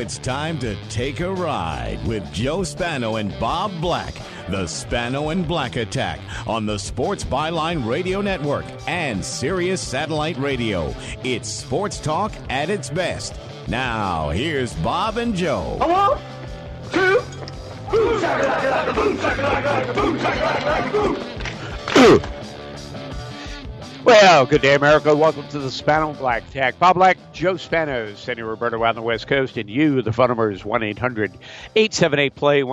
it's time to take a ride with Joe Spano and Bob Black. The Spano and Black Attack on the Sports Byline Radio Network and Sirius Satellite Radio. It's sports talk at its best. Now, here's Bob and Joe. 1, 2, boom, shakalaka, boom, shakalaka, boom, shakalaka, boom. Well, good day, America. Welcome to the Spano and Black Attack. Bob Black, Joe Spano, Sandy Roberto on the West Coast, and you, the phone number is 1-800-878-PLAY,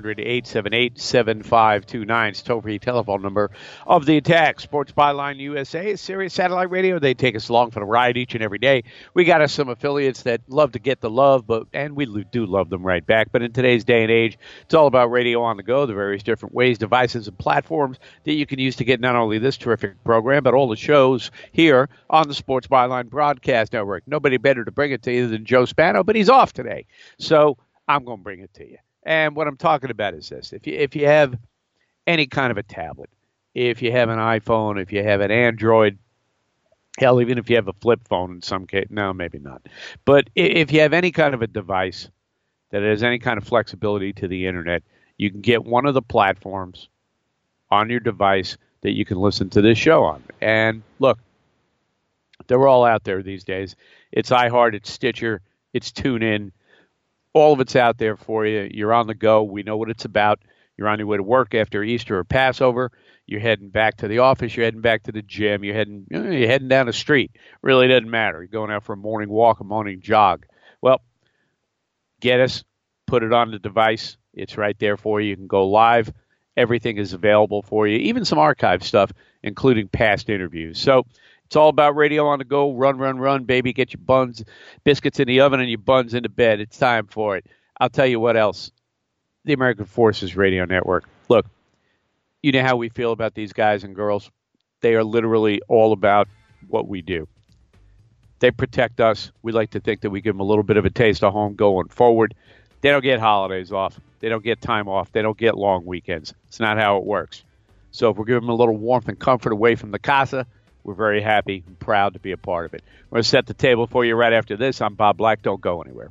1-800-878-7529. It's toll-free telephone number of the Attack. Sports Byline USA is Sirius Satellite Radio. They take us along for the ride each and every day. We got us some affiliates that love to get the love, and we do love them right back. But in today's day and age, it's all about radio on the go, the various different ways, devices, and platforms that you can use to get not only this terrific program, but all the shows here on the Sports Byline Broadcast Network. Nobody better to bring it to you than Joe Spano, but he's off today, so I'm going to bring it to you. And what I'm talking about is this. If you have any kind of a tablet, if you have an iPhone, if you have an Android, hell, even if you have a flip phone in some case, no, maybe not. But if you have any kind of a device that has any kind of flexibility to the Internet, you can get one of the platforms on your device that you can listen to this show on. And look, they're all out there these days. It's iHeart, it's Stitcher, it's TuneIn. All of it's out there for you. You're on the go. We know what it's about. You're on your way to work after Easter or Passover. You're heading back to the office. You're heading back to the gym. You're heading down the street. Really doesn't matter. You're going out for a morning walk, a morning jog. Well, get us, put it on the device. It's right there for you. You can go live. Everything is available for you, even some archive stuff, including past interviews. So it's all about radio on the go. Run, run, run, baby. Get your buns, biscuits in the oven and your buns into bed. It's time for it. I'll tell you what else. The American Forces Radio Network. Look, you know how we feel about these guys and girls. They are literally all about what we do. They protect us. We like to think that we give them a little bit of a taste of home going forward. They don't get holidays off. They don't get time off. They don't get long weekends. It's not how it works. So if we're giving them a little warmth and comfort away from the casa, we're very happy and proud to be a part of it. We're going to set the table for you right after this. I'm Bob Black. Don't go anywhere.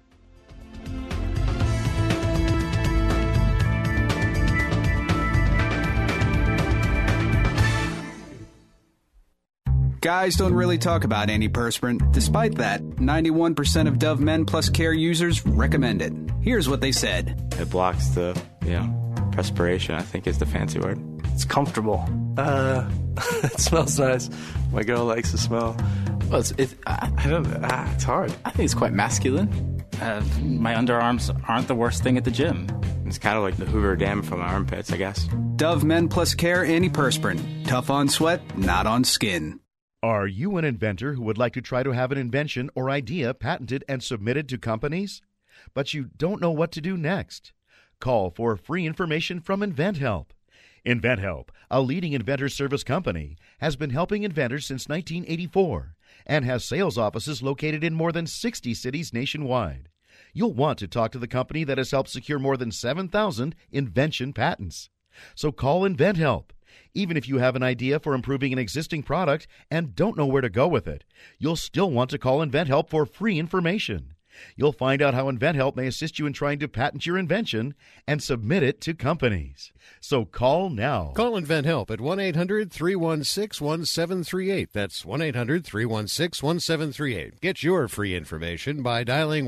Guys don't really talk about antiperspirant. Despite that, 91% of Dove Men Plus Care users recommend it. Here's what they said. It blocks the, perspiration, I think is the fancy word. It's comfortable. It smells nice. My girl likes the smell. Well, I don't know. It's hard. I think it's quite masculine. My underarms aren't the worst thing at the gym. It's kind of like the Hoover Dam from my armpits, I guess. Dove Men Plus Care antiperspirant. Tough on sweat, not on skin. Are you an inventor who would like to try to have an invention or idea patented and submitted to companies? But you don't know what to do next? Call for free information from InventHelp. InventHelp, a leading inventor service company, has been helping inventors since 1984 and has sales offices located in more than 60 cities nationwide. You'll want to talk to the company that has helped secure more than 7,000 invention patents. So call InventHelp. Even if you have an idea for improving an existing product and don't know where to go with it, you'll still want to call InventHelp for free information. You'll find out how InventHelp may assist you in trying to patent your invention and submit it to companies. So call now. Call InventHelp at 1-800-316-1738. That's 1-800-316-1738. Get your free information by dialing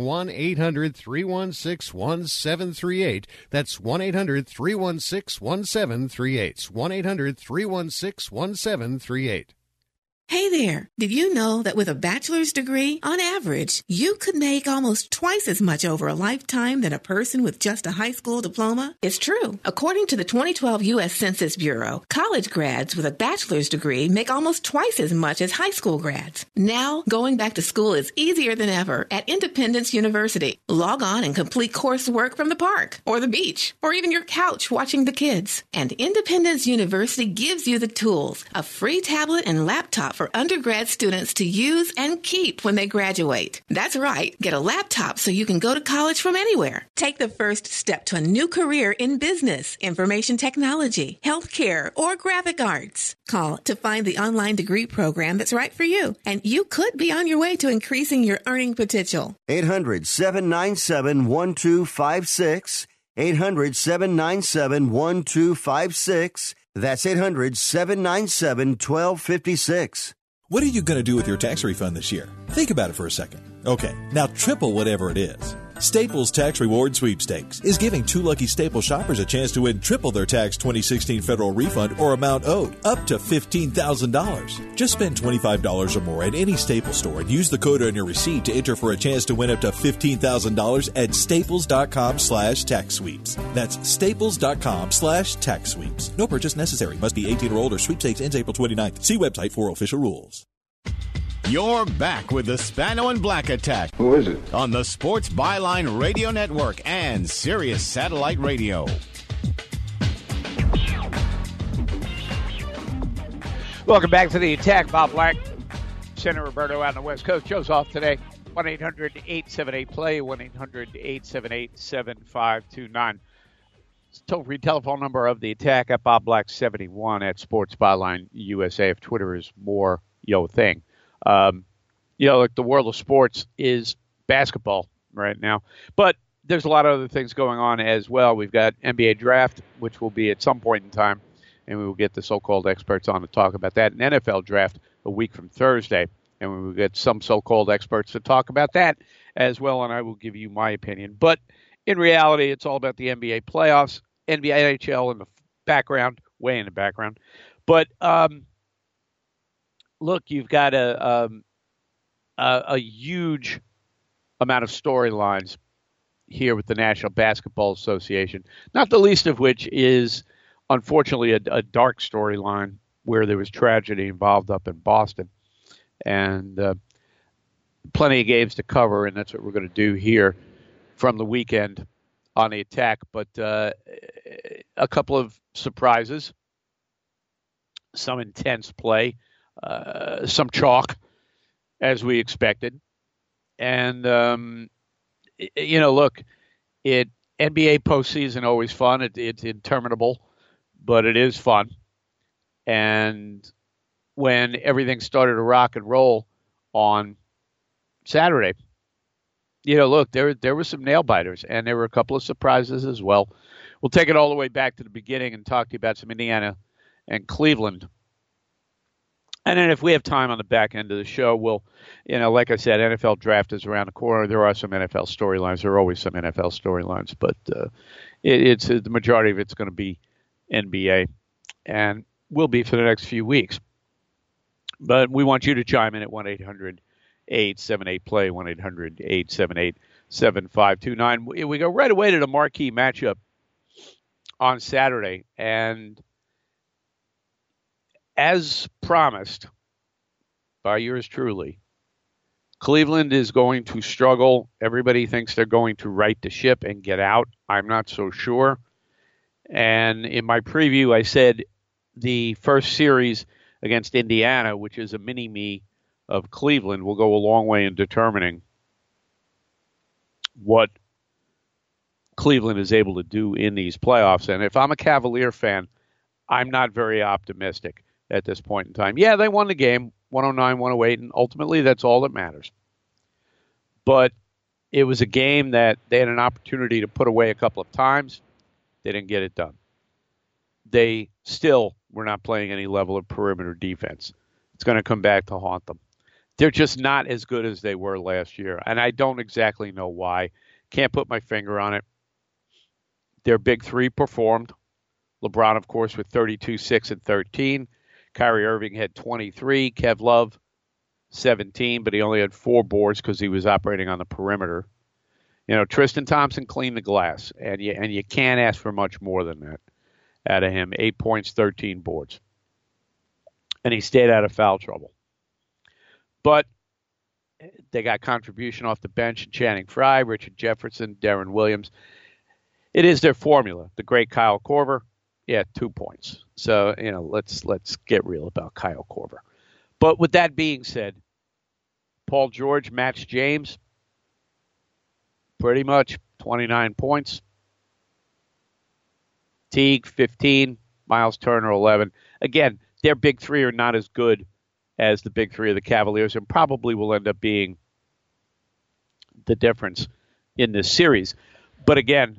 1-800-316-1738. That's 1-800-316-1738. 1-800-316-1738. Hey there! Did you know that with a bachelor's degree, on average, you could make almost twice as much over a lifetime than a person with just a high school diploma? It's true. According to the 2012 U.S. Census Bureau, college grads with a bachelor's degree make almost twice as much as high school grads. Now, going back to school is easier than ever at Independence University. Log on and complete coursework from the park, or the beach, or even your couch watching the kids. And Independence University gives you the tools, a free tablet and laptop laptop for undergrad students to use and keep when they graduate. That's right. Get a laptop so you can go to college from anywhere. Take the first step to a new career in business, information technology, healthcare, or graphic arts. Call to find the online degree program that's right for you, and you could be on your way to increasing your earning potential. 800-797-1256. 800-797-1256. That's 800-797-1256. What are you going to do with your tax refund this year? Think about it for a second. Okay, now triple whatever it is. Staples Tax Reward Sweepstakes is giving two lucky Staples shoppers a chance to win triple their tax 2016 federal refund or amount owed, up to $15,000. Just spend $25 or more at any Staples store and use the code on your receipt to enter for a chance to win up to $15,000 at staples.com/tax sweeps. That's staples.com/tax sweeps. No purchase necessary. Must be 18 or older. Sweepstakes ends April 29th. See website for official rules. You're back with the Spano and Black Attack. Who is it? On the Sports Byline Radio Network and Sirius Satellite Radio. Welcome back to the Attack. Bob Black, Senator Roberto out on the West Coast. Joe's off today. 1-800-878-PLAY, 1-800-878-7529. Toll-free telephone number of the Attack at Bob Black 71 at Sports Byline USA if Twitter is more your thing. Like the world of sports is basketball right now, but there's a lot of other things going on as well. We've got NBA draft, which will be at some point in time, and we will get the so-called experts on to talk about that. An NFL draft a week from Thursday, and we will get some so-called experts to talk about that as well, and I will give you my opinion. But in reality, it's all about the NBA playoffs, NBA, NHL in the background, way in the background. But look, you've got a huge amount of storylines here with the National Basketball Association, not the least of which is, unfortunately, a dark storyline where there was tragedy involved up in Boston. And plenty of games to cover, and that's what we're going to do here from the weekend on the Attack. But a couple of surprises, some intense play, some chalk, as we expected. And, look, NBA postseason always fun. It's interminable, but it is fun. And when everything started to rock and roll on Saturday, look, there were some nail-biters, and there were a couple of surprises as well. We'll take it all the way back to the beginning and talk to you about some Indiana and Cleveland. And then if we have time on the back end of the show, we'll, like I said, NFL draft is around the corner. There are some NFL storylines. There are always some NFL storylines, but it's the majority of it's going to be NBA, and will be for the next few weeks. But we want you to chime in at 1-800-878-PLAY, 1-800-878-7529. We go right away to the marquee matchup on Saturday, and as promised by yours truly, Cleveland is going to struggle. Everybody thinks they're going to right the ship and get out. I'm not so sure. And in my preview, I said the first series against Indiana, which is a mini-me of Cleveland, will go a long way in determining what Cleveland is able to do in these playoffs. And if I'm a Cavalier fan, I'm not very optimistic at this point in time. Yeah, they won the game, 109-108, and ultimately that's all that matters. But it was a game that they had an opportunity to put away a couple of times. They didn't get it done. They still were not playing any level of perimeter defense. It's going to come back to haunt them. They're just not as good as they were last year, and I don't exactly know why. Can't put my finger on it. Their big three performed. LeBron, of course, with 32, 6, and 13. Kyrie Irving had 23. Kev Love, 17, but he only had 4 boards because he was operating on the perimeter. Tristan Thompson cleaned the glass, and you can't ask for much more than that out of him. 8 points, 13 boards. And he stayed out of foul trouble. But they got contribution off the bench, Channing Frye, Richard Jefferson, Darren Williams. It is their formula. The great Kyle Korver, 2 points. So, let's get real about Kyle Korver. But with that being said, Paul George matched James pretty much 29 points. Teague, 15. Miles Turner, 11. Again, their big three are not as good as the big three of the Cavaliers and probably will end up being the difference in this series. But again,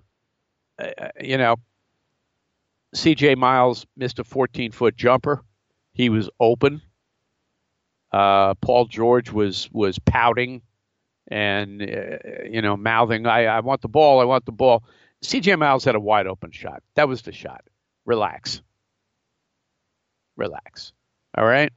C.J. Miles missed a 14-foot jumper. He was open. Paul George was pouting and, mouthing, I want the ball, I want the ball. C.J. Miles had a wide open shot. That was the shot. Relax. All right?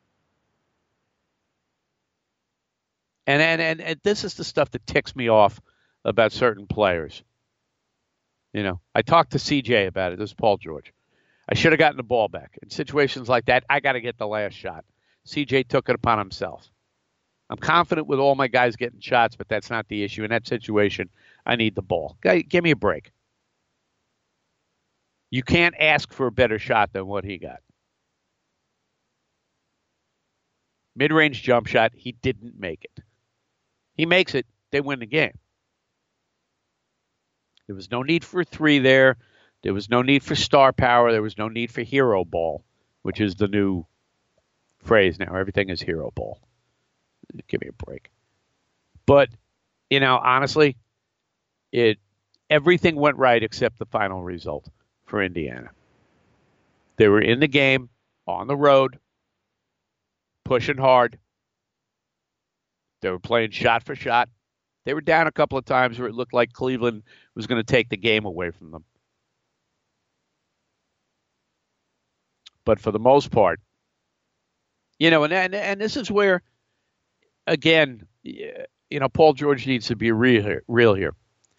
And this is the stuff that ticks me off about certain players. I talked to CJ about it. This is Paul George. I should have gotten the ball back. In situations like that, I got to get the last shot. CJ took it upon himself. I'm confident with all my guys getting shots, but that's not the issue. In that situation, I need the ball. Give me a break. You can't ask for a better shot than what he got. Mid-range jump shot, he didn't make it. He makes it, they win the game. There was no need for a three there. There was no need for star power. There was no need for hero ball, which is the new phrase now. Everything is hero ball. Give me a break. But, honestly, everything went right except the final result for Indiana. They were in the game, on the road, pushing hard. They were playing shot for shot. They were down a couple of times where it looked like Cleveland was going to take the game away from them. But for the most part, and this is where, again, Paul George needs to be real here.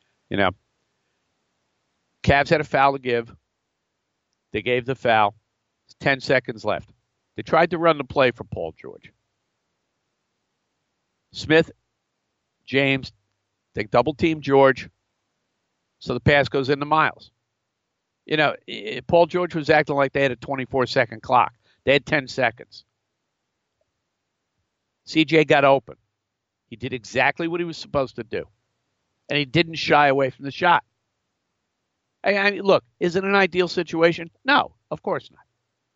Cavs had a foul to give. They gave the foul. 10 seconds left. They tried to run the play for Paul George. Smith, James, they double-team George, so the pass goes into Miles. Paul George was acting like they had a 24-second clock. They had 10 seconds. CJ got open. He did exactly what he was supposed to do, and he didn't shy away from the shot. I mean, look, is it an ideal situation? No, of course not.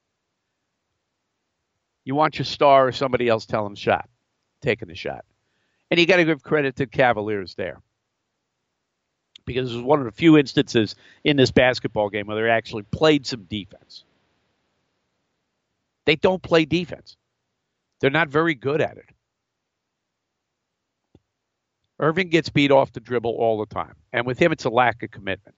You want your star or somebody else taking the shot. And you got to give credit to Cavaliers there. Because it was one of the few instances in this basketball game where they actually played some defense. They don't play defense. They're not very good at it. Irving gets beat off the dribble all the time. And with him, it's a lack of commitment.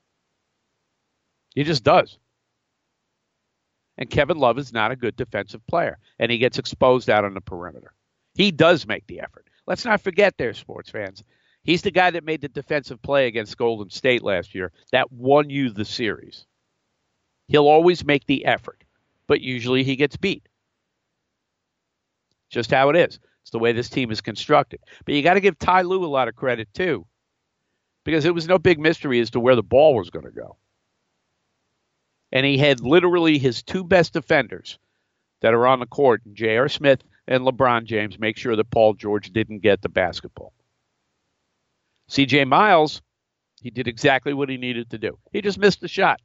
He just does. And Kevin Love is not a good defensive player. And he gets exposed out on the perimeter. He does make the effort. Let's not forget there, sports fans. He's the guy that made the defensive play against Golden State last year that won you the series. He'll always make the effort, but usually he gets beat. Just how it is. It's the way this team is constructed. But you got to give Ty Lue a lot of credit, too, because it was no big mystery as to where the ball was going to go. And he had literally his two best defenders that are on the court, J.R. Smith and LeBron James, make sure that Paul George didn't get the basketball. C.J. Miles, he did exactly what he needed to do. He just missed the shot.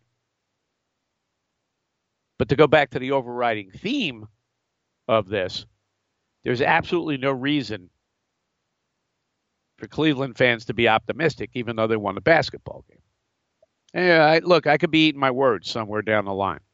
But to go back to the overriding theme of this, there's absolutely no reason for Cleveland fans to be optimistic, even though they won the basketball game. And, look, I could be eating my words somewhere down the line.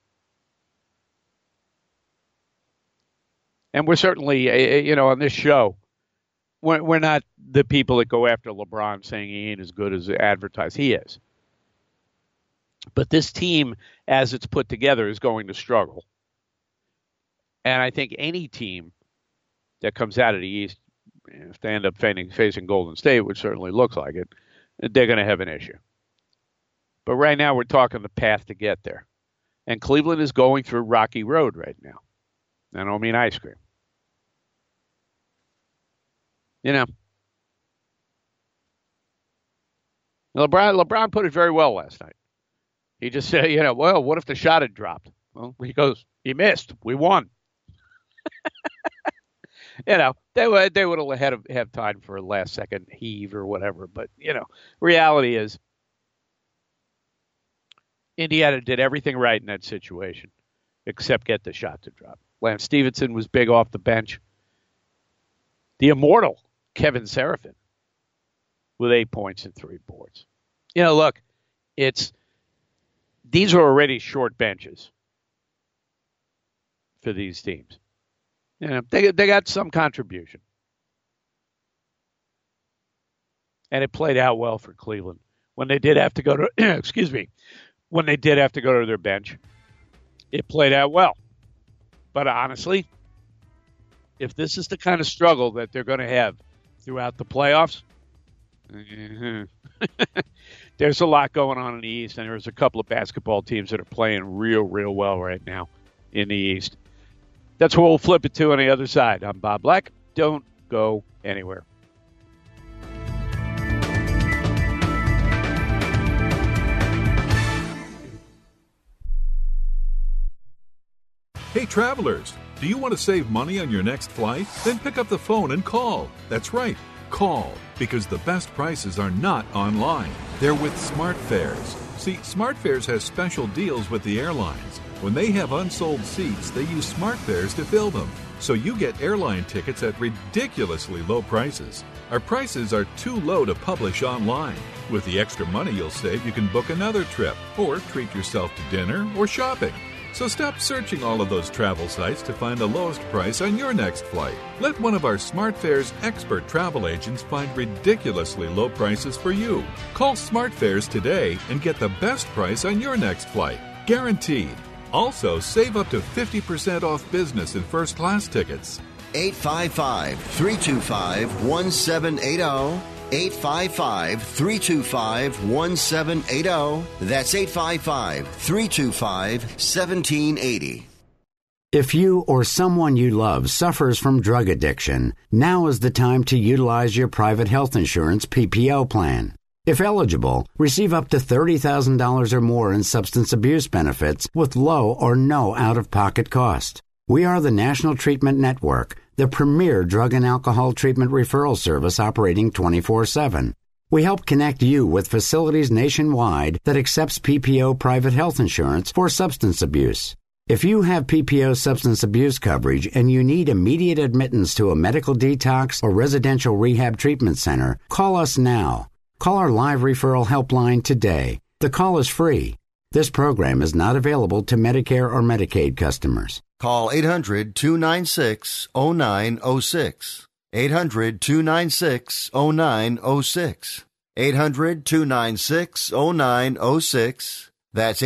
And we're certainly, on this show, we're not the people that go after LeBron saying he ain't as good as advertised. He is. But this team, as it's put together, is going to struggle. And I think any team that comes out of the East, if they end up facing Golden State, which certainly looks like it, they're going to have an issue. But right now we're talking the path to get there. And Cleveland is going through rocky road right now. I don't mean ice cream. LeBron put it very well last night. He just said, well, what if the shot had dropped? Well, he goes, he missed. We won. they would have time for a last second heave or whatever. But reality is, Indiana did everything right in that situation, except get the shot to drop. Lance Stevenson was big off the bench. The immortal Kevin Seraphin with 8 points and 3 boards. Look, these are already short benches for these teams. They got some contribution. And it played out well for Cleveland. When they did have to go to, when they did have to go to their bench, it played out well. But honestly, if this is the kind of struggle that they're going to have throughout the playoffs, there's a lot going on in the East, and there's a couple of basketball teams that are playing real, real well right now in the East. That's what we'll flip it to on the other side. I'm Bob Black. Don't go anywhere. Hey, travelers, do you want to save money on your next flight? Then pick up the phone and call. That's right, call, because the best prices are not online. They're with SmartFares. See, SmartFares has special deals with the airlines. When they have unsold seats, they use SmartFares to fill them. So you get airline tickets at ridiculously low prices. Our prices are too low to publish online. With the extra money you'll save, you can book another trip or treat yourself to dinner or shopping. So stop searching all of those travel sites to find the lowest price on your next flight. Let one of our SmartFares expert travel agents find ridiculously low prices for you. Call SmartFares today and get the best price on your next flight. Guaranteed. Also, save up to 50% off business and first-class tickets. 855-325-1780. 855-325-1780. That's 855-325-1780. If you or someone you love suffers from drug addiction, now is the time to utilize your private health insurance PPO plan. If eligible, receive up to $30,000 or more in substance abuse benefits with low or no out-of-pocket cost. We are the National Treatment Network, the premier drug and alcohol treatment referral service operating 24/7. We help connect you with facilities nationwide that accepts PPO private health insurance for substance abuse. If you have PPO substance abuse coverage and you need immediate admittance to a medical detox or residential rehab treatment center, call us now. Call our live referral helpline today. The call is free. This program is not available to Medicare or Medicaid customers. Call 800-296-0906. 800-296-0906. 800-296-0906. That's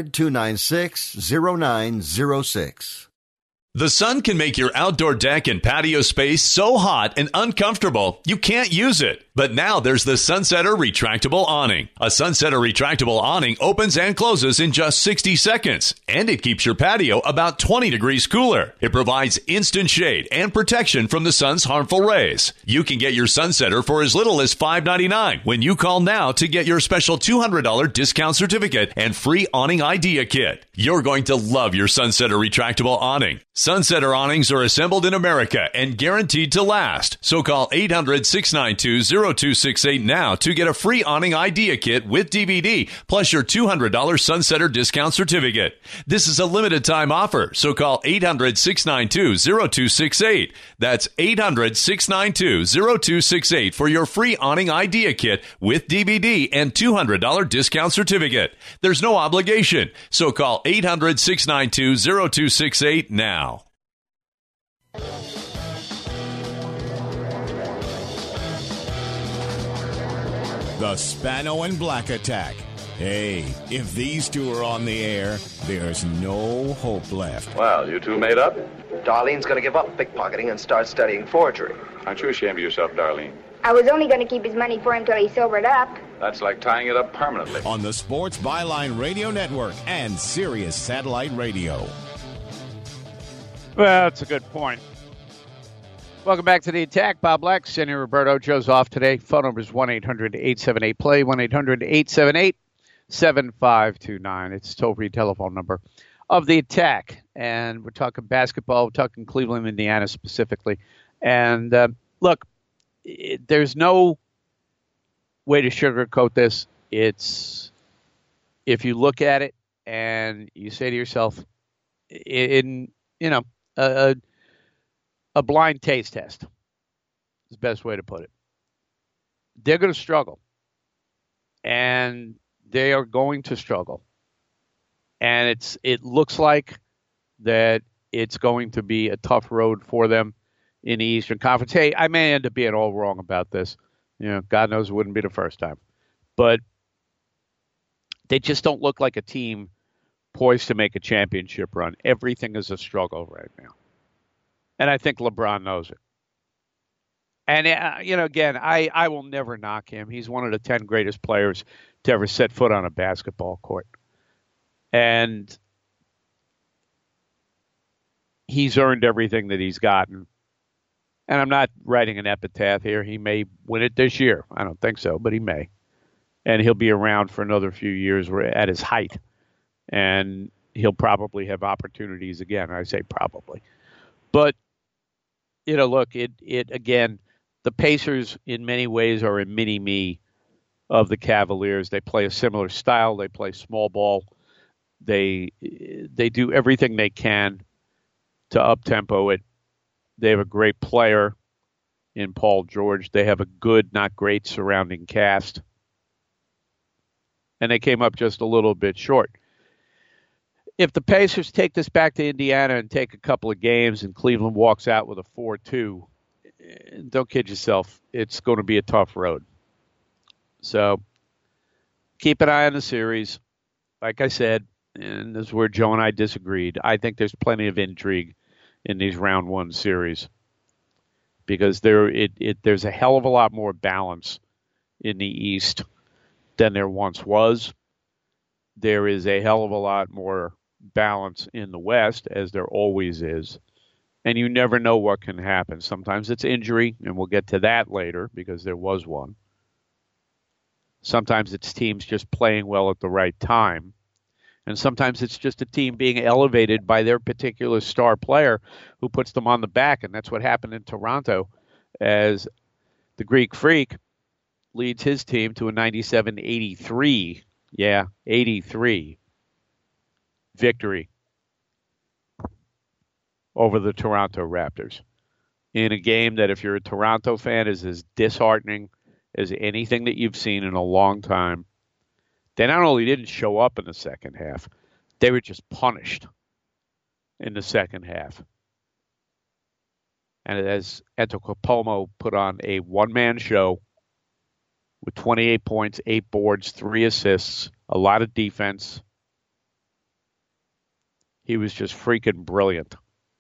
800-296-0906. The sun can make your outdoor deck and patio space so hot and uncomfortable you can't use it. But now there's the Sunsetter Retractable Awning. A Sunsetter Retractable Awning opens and closes in just 60 seconds, and it keeps your patio about 20 degrees cooler. It provides instant shade and protection from the sun's harmful rays. You can get your Sunsetter for as little as $5.99 when you call now to get your special $200 discount certificate and free awning idea kit. You're going to love your Sunsetter Retractable Awning. Sunsetter awnings are assembled in America and guaranteed to last. So call 800-692-0268 now to get a free awning idea kit with DVD plus your $200 Sunsetter discount certificate. This is a limited time offer, so call 800-692-0268. That's 800-692-0268 for your free awning idea kit with DVD and $200 discount certificate. There's no obligation, so call 800-692-0268 now. The Spano and Black Attack. Hey, if these two are on the air, there's no hope left. Well, you two made up? Darlene's going to give up pickpocketing and start studying forgery. Aren't you ashamed of yourself, Darlene? I was only going to keep his money for him till he sobered up. That's like tying it up permanently. On the Sports Byline Radio Network and Sirius Satellite Radio. Well, that's a good point. Welcome back to the Attack. Bob Black, Cindy Roberto. Joe's off today. Phone number is 1-800-878-PLAY, 1-800-878-7529. It's a toll-free telephone number of the Attack. And we're talking basketball. We're talking Cleveland, Indiana specifically. And look, there's no way to sugarcoat this. It's if you look at it and you say to yourself, a blind taste test is the best way to put it. They're going to struggle, and they are going to struggle, and it looks like that it's going to be a tough road for them in the Eastern Conference. Hey, I may end up being all wrong about this. God knows it wouldn't be the first time. But they just don't look like a team poised to make a championship run. Everything is a struggle right now. And I think LeBron knows it. And, again, I will never knock him. He's one of the 10 greatest players to ever set foot on a basketball court. And he's earned everything that he's gotten. And I'm not writing an epitaph here. He may win it this year. I don't think so, but he may. And he'll be around for another few years at his height. And he'll probably have opportunities again. I say probably. But, look, it again, the Pacers in many ways are a mini-me of the Cavaliers. They play a similar style. They play small ball. They do everything they can to up-tempo it. They have a great player in Paul George. They have a good, not great, surrounding cast. And they came up just a little bit short. If the Pacers take this back to Indiana and take a couple of games and Cleveland walks out with a 4-2, don't kid yourself, it's going to be a tough road. So keep an eye on the series. Like I said, and this is where Joe and I disagreed, I think there's plenty of intrigue in these round one series because there's a hell of a lot more balance in the East than there once was. There is a hell of a lot more balance in the West, as there always is. And you never know what can happen. Sometimes it's injury, and we'll get to that later because there was one. Sometimes it's teams just playing well at the right time. And sometimes it's just a team being elevated by their particular star player who puts them on the back. And that's what happened in Toronto as the Greek Freak leads his team to a 97-83. Yeah, 83 victory over the Toronto Raptors in a game that, if you're a Toronto fan, is as disheartening as anything that you've seen in a long time. They not only didn't show up in the second half, they were just punished in the second half. And as Antetokounmpo put on a one-man show with 28 points, 8 boards, 3 assists, a lot of defense. He was just freaking brilliant.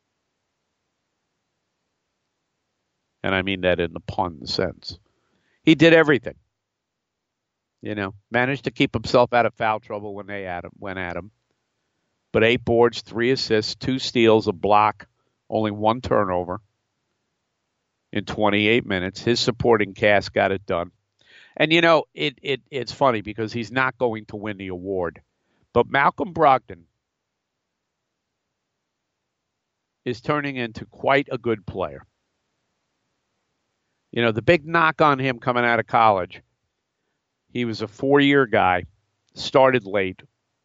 And I mean that in the pun sense. He did everything. Managed to keep himself out of foul trouble when they went at him. But 8 boards, 3 assists, 2 steals, a block, only 1 turnover in 28 minutes. His supporting cast got it done. And, it's funny because he's not going to win the award. But Malcolm Brogdon is turning into quite a good player. The big knock on him coming out of college, he was a 4-year guy, started late.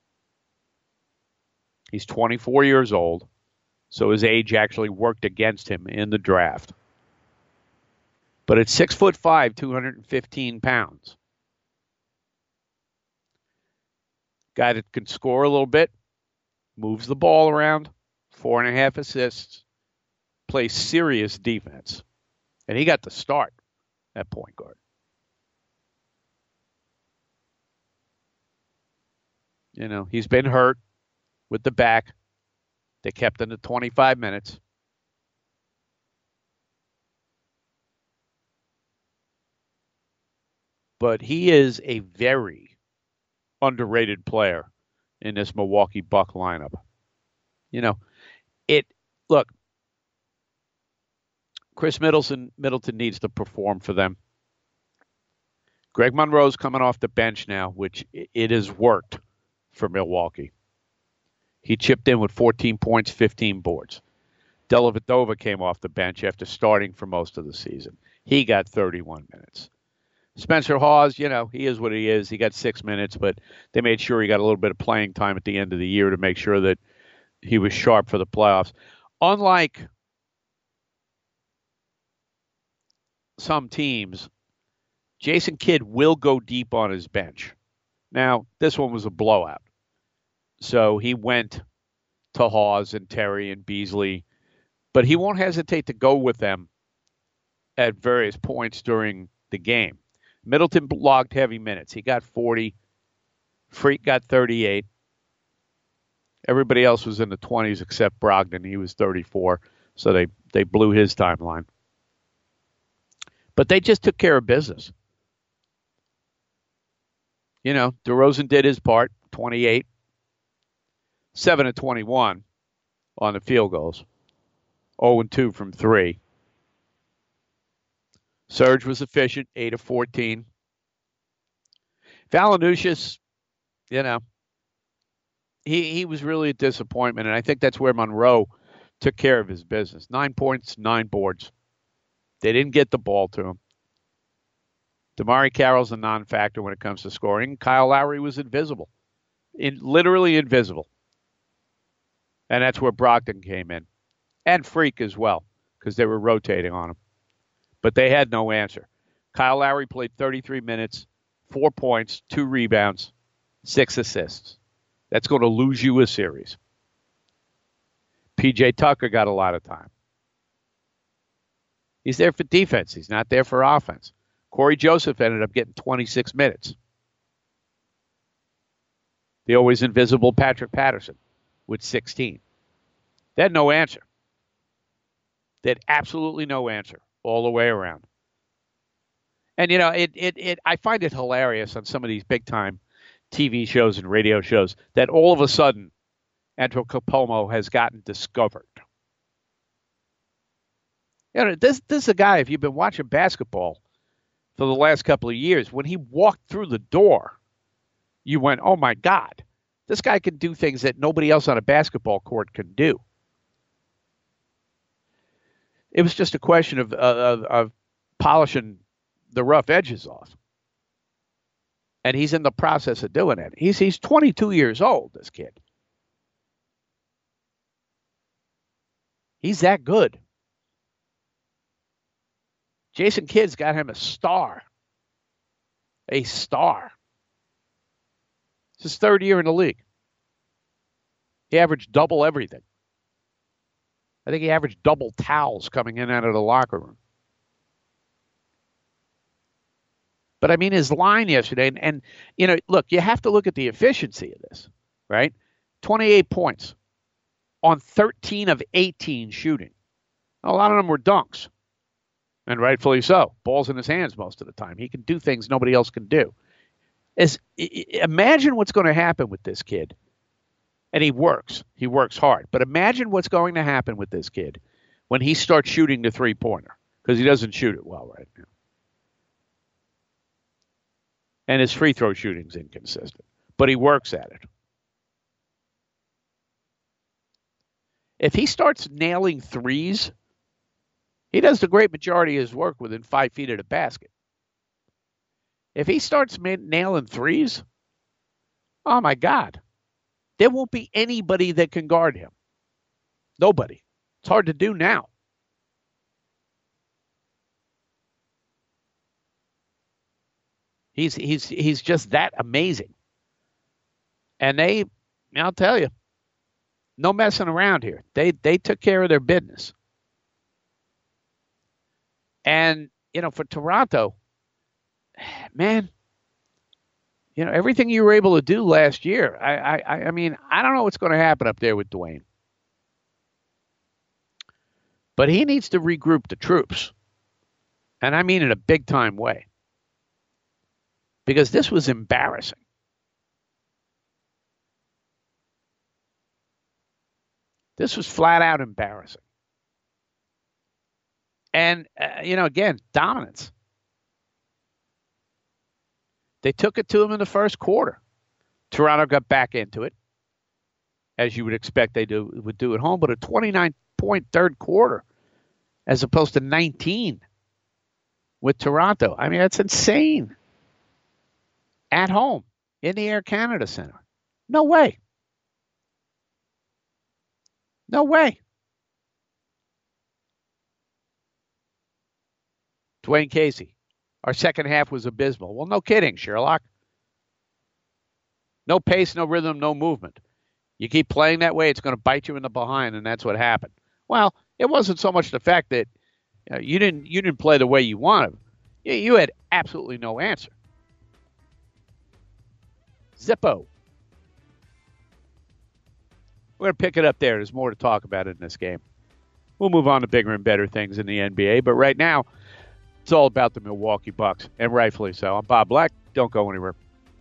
He's 24 years old, so his age actually worked against him in the draft. But at 6'5", 215 pounds, guy that can score a little bit, moves the ball around, 4.5 assists, plays serious defense. And he got the start at point guard. He's been hurt with the back. They kept him to 25 minutes. But he is a very underrated player in this Milwaukee Buck lineup. Look, Chris Middleton needs to perform for them. Greg Monroe's coming off the bench now, which it has worked for Milwaukee. He chipped in with 14 points, 15 boards. Dellavedova came off the bench after starting for most of the season. He got 31 minutes. Spencer Hawes, he is what he is. He got 6 minutes, but they made sure he got a little bit of playing time at the end of the year to make sure that he was sharp for the playoffs. Unlike some teams, Jason Kidd will go deep on his bench. Now, this one was a blowout. So he went to Hawes and Terry and Beasley, but he won't hesitate to go with them at various points during the game. Middleton logged heavy minutes. He got 40. Freak got 38. Everybody else was in the 20s except Brogdon. He was 34, so they blew his timeline. But they just took care of business. DeRozan did his part, 28. 7 of 21 on the field goals. 0-2 from 3. Serge was efficient, 8 of 14. Valanciunas, he was really a disappointment, and I think that's where Monroe took care of his business. 9 points, 9 boards. They didn't get the ball to him. Damari Carroll's a non-factor when it comes to scoring. Kyle Lowry was invisible, literally invisible. And that's where Brogdon came in. And Freak as well, because they were rotating on him. But they had no answer. Kyle Lowry played 33 minutes, 4 points, 2 rebounds, 6 assists. That's going to lose you a series. P.J. Tucker got a lot of time. He's there for defense. He's not there for offense. Corey Joseph ended up getting 26 minutes. The always invisible Patrick Patterson with 16. They had no answer. They had absolutely no answer all the way around. And, I find it hilarious on some of these big-time TV shows and radio shows that all of a sudden Antetokounmpo has gotten discovered. This is a guy, if you've been watching basketball for the last couple of years, when he walked through the door, you went, oh, my God, this guy can do things that nobody else on a basketball court can do. It was just a question of polishing the rough edges off. And he's in the process of doing it. He's 22 years old, this kid. He's that good. Jason Kidd's got him a star. A star. It's his third year in the league. He averaged double everything. I think he averaged double towels coming in and out of the locker room. But, his line yesterday, and look, you have to look at the efficiency of this, right? 28 points on 13 of 18 shooting. A lot of them were dunks, and rightfully so. Ball's in his hands most of the time. He can do things nobody else can do. Imagine what's going to happen with this kid. And he works hard. But imagine what's going to happen with this kid when he starts shooting the three-pointer, because he doesn't shoot it well right now. And his free throw shooting's inconsistent, but he works at it. If he starts nailing threes, he does the great majority of his work within 5 feet of the basket. If he starts nailing threes, oh, my God. There won't be anybody that can guard him. Nobody. It's hard to do now. He's just that amazing. And I'll tell you, no messing around here. They took care of their business. And, for Toronto, man, everything you were able to do last year, I don't know what's going to happen up there with Dwayne. But he needs to regroup the troops. And I mean in a big-time way. Because this was embarrassing. This was flat-out embarrassing. And, again, dominance. They took it to him in the first quarter. Toronto got back into it, as you would expect they would do at home. But a 29-point 20-point third quarter as opposed to 19 with Toronto. I mean, that's insane. At home in the Air Canada Center. No way. No way. Dwayne Casey, our second half was abysmal. Well, no kidding, Sherlock. No pace, no rhythm, no movement. You keep playing that way, it's going to bite you in the behind, and that's what happened. Well, it wasn't so much the fact that you didn't play the way you wanted. You had absolutely no answer. Zippo. We're going to pick it up there. There's more to talk about in this game. We'll move on to bigger and better things in the NBA, but right now, it's all about the Milwaukee Bucks, and rightfully so. I'm Bob Black. Don't go anywhere.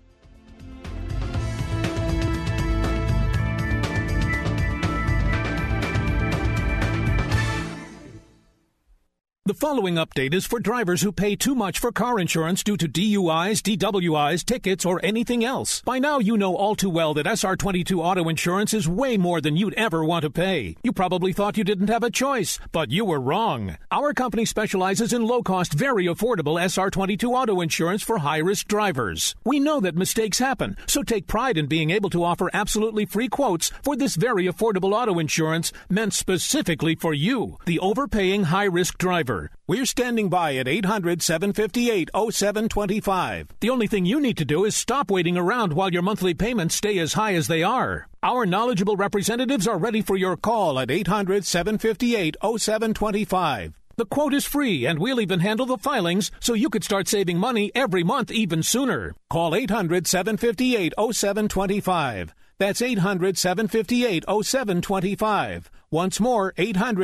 The following update is for drivers who pay too much for car insurance due to DUIs, DWIs, tickets, or anything else. By now, you know all too well that SR22 auto insurance is way more than you'd ever want to pay. You probably thought you didn't have a choice, but you were wrong. Our company specializes in low-cost, very affordable SR22 auto insurance for high-risk drivers. We know that mistakes happen, so take pride in being able to offer absolutely free quotes for this very affordable auto insurance meant specifically for you, the overpaying high-risk driver. We're standing by at 800-758-0725. The only thing you need to do is stop waiting around while your monthly payments stay as high as they are. Our knowledgeable representatives are ready for your call at 800-758-0725. The quote is free, and we'll even handle the filings so you could start saving money every month even sooner. Call 800-758-0725. That's 800-758-0725. Once more,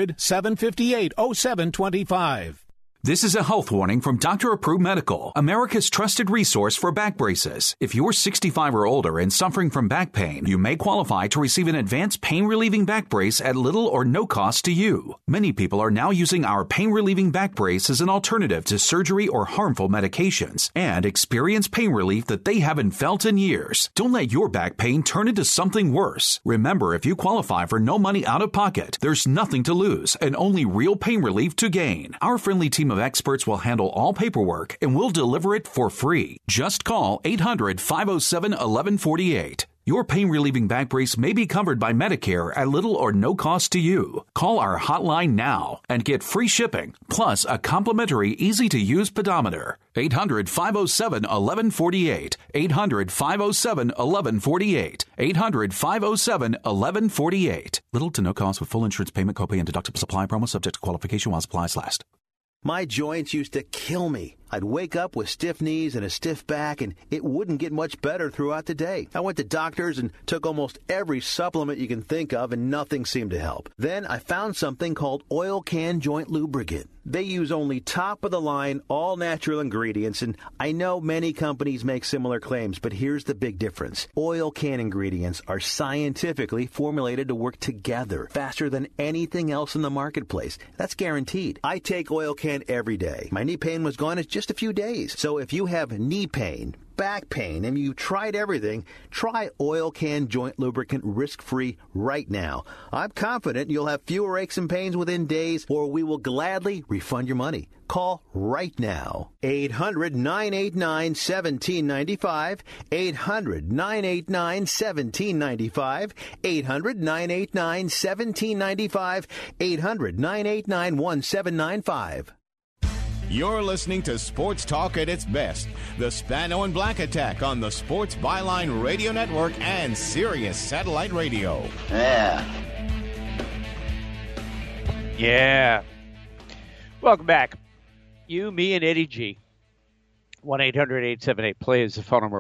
800-758-0725. This is a health warning from Dr. Approved Medical, America's trusted resource for back braces. If you're 65 or older and suffering from back pain, you may qualify to receive an advanced pain-relieving back brace at little or no cost to you. Many people are now using our pain-relieving back brace as an alternative to surgery or harmful medications and experience pain relief that they haven't felt in years. Don't let your back pain turn into something worse. Remember, if you qualify for no money out of pocket, there's nothing to lose and only real pain relief to gain. Our friendly team of experts will handle all paperwork and will deliver it for free. Just call 800-507-1148. Your pain-relieving back brace may be covered by Medicare at little or no cost to you. Call our hotline now and get free shipping, plus a complimentary, easy-to-use pedometer. 800-507-1148. 800-507-1148. 800-507-1148. Little to no cost with full insurance payment, copay, and deductible supply promo subject to qualification while supplies last. My joints used to kill me. I'd wake up with stiff knees and a stiff back, and it wouldn't get much better throughout the day. I went to doctors and took almost every supplement you can think of, and nothing seemed to help. Then I found something called Oil Can Joint Lubricant. They use only top-of-the-line, all-natural ingredients, and I know many companies make similar claims, but here's the big difference. Oil Can ingredients are scientifically formulated to work together faster than anything else in the marketplace. That's guaranteed. I take Oil Can every day. My knee pain was gone in just a few days. So if you have knee pain, back pain, and you tried everything, try Oil Can Joint Lubricant risk-free right now. I'm confident you'll have fewer aches and pains within days, or we will gladly refund your money. Call right now. 800-989-1795. 800-989-1795. 800-989-1795. 800-989-1795. You're listening to Sports Talk at its best. The Spano and Black Attack on the Sports Byline Radio Network and Sirius Satellite Radio. Yeah. Welcome back. You, me, and Eddie G. 1-800-878-PLAY is the phone number.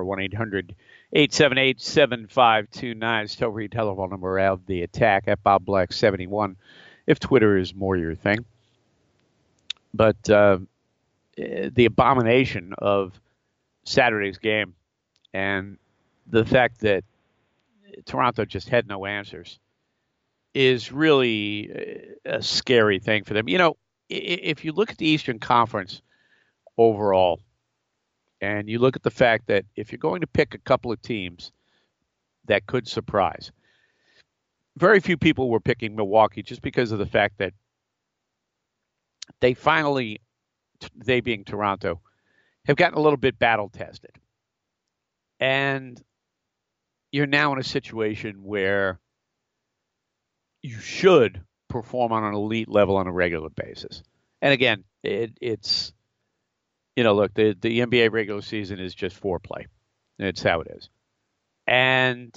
1-800-878-7529 is toll-free telephone number of the attack at Bob Black 71 if Twitter is more your thing. But the abomination of Saturday's game and the fact that Toronto just had no answers is really a scary thing for them. You know, if you look at the Eastern Conference overall, and you look at the fact that if you're going to pick a couple of teams that could surprise, very few people were picking Milwaukee just because of the fact that they finally, they being Toronto, have gotten a little bit battle-tested. And you're now in a situation where you should perform on an elite level on a regular basis. And again, it's, look, the NBA regular season is just foreplay. It's how it is. And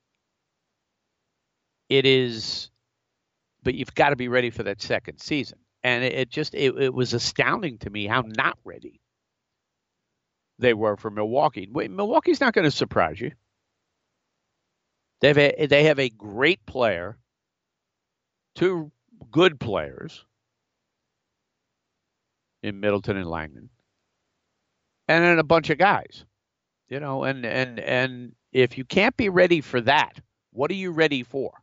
it is, but you've got to be ready for that second season. And it was astounding to me how not ready they were for Milwaukee. Milwaukee's not going to surprise you. They have a great player, two good players in Middleton and Langdon, and then a bunch of guys. And if you can't be ready for that, what are you ready for?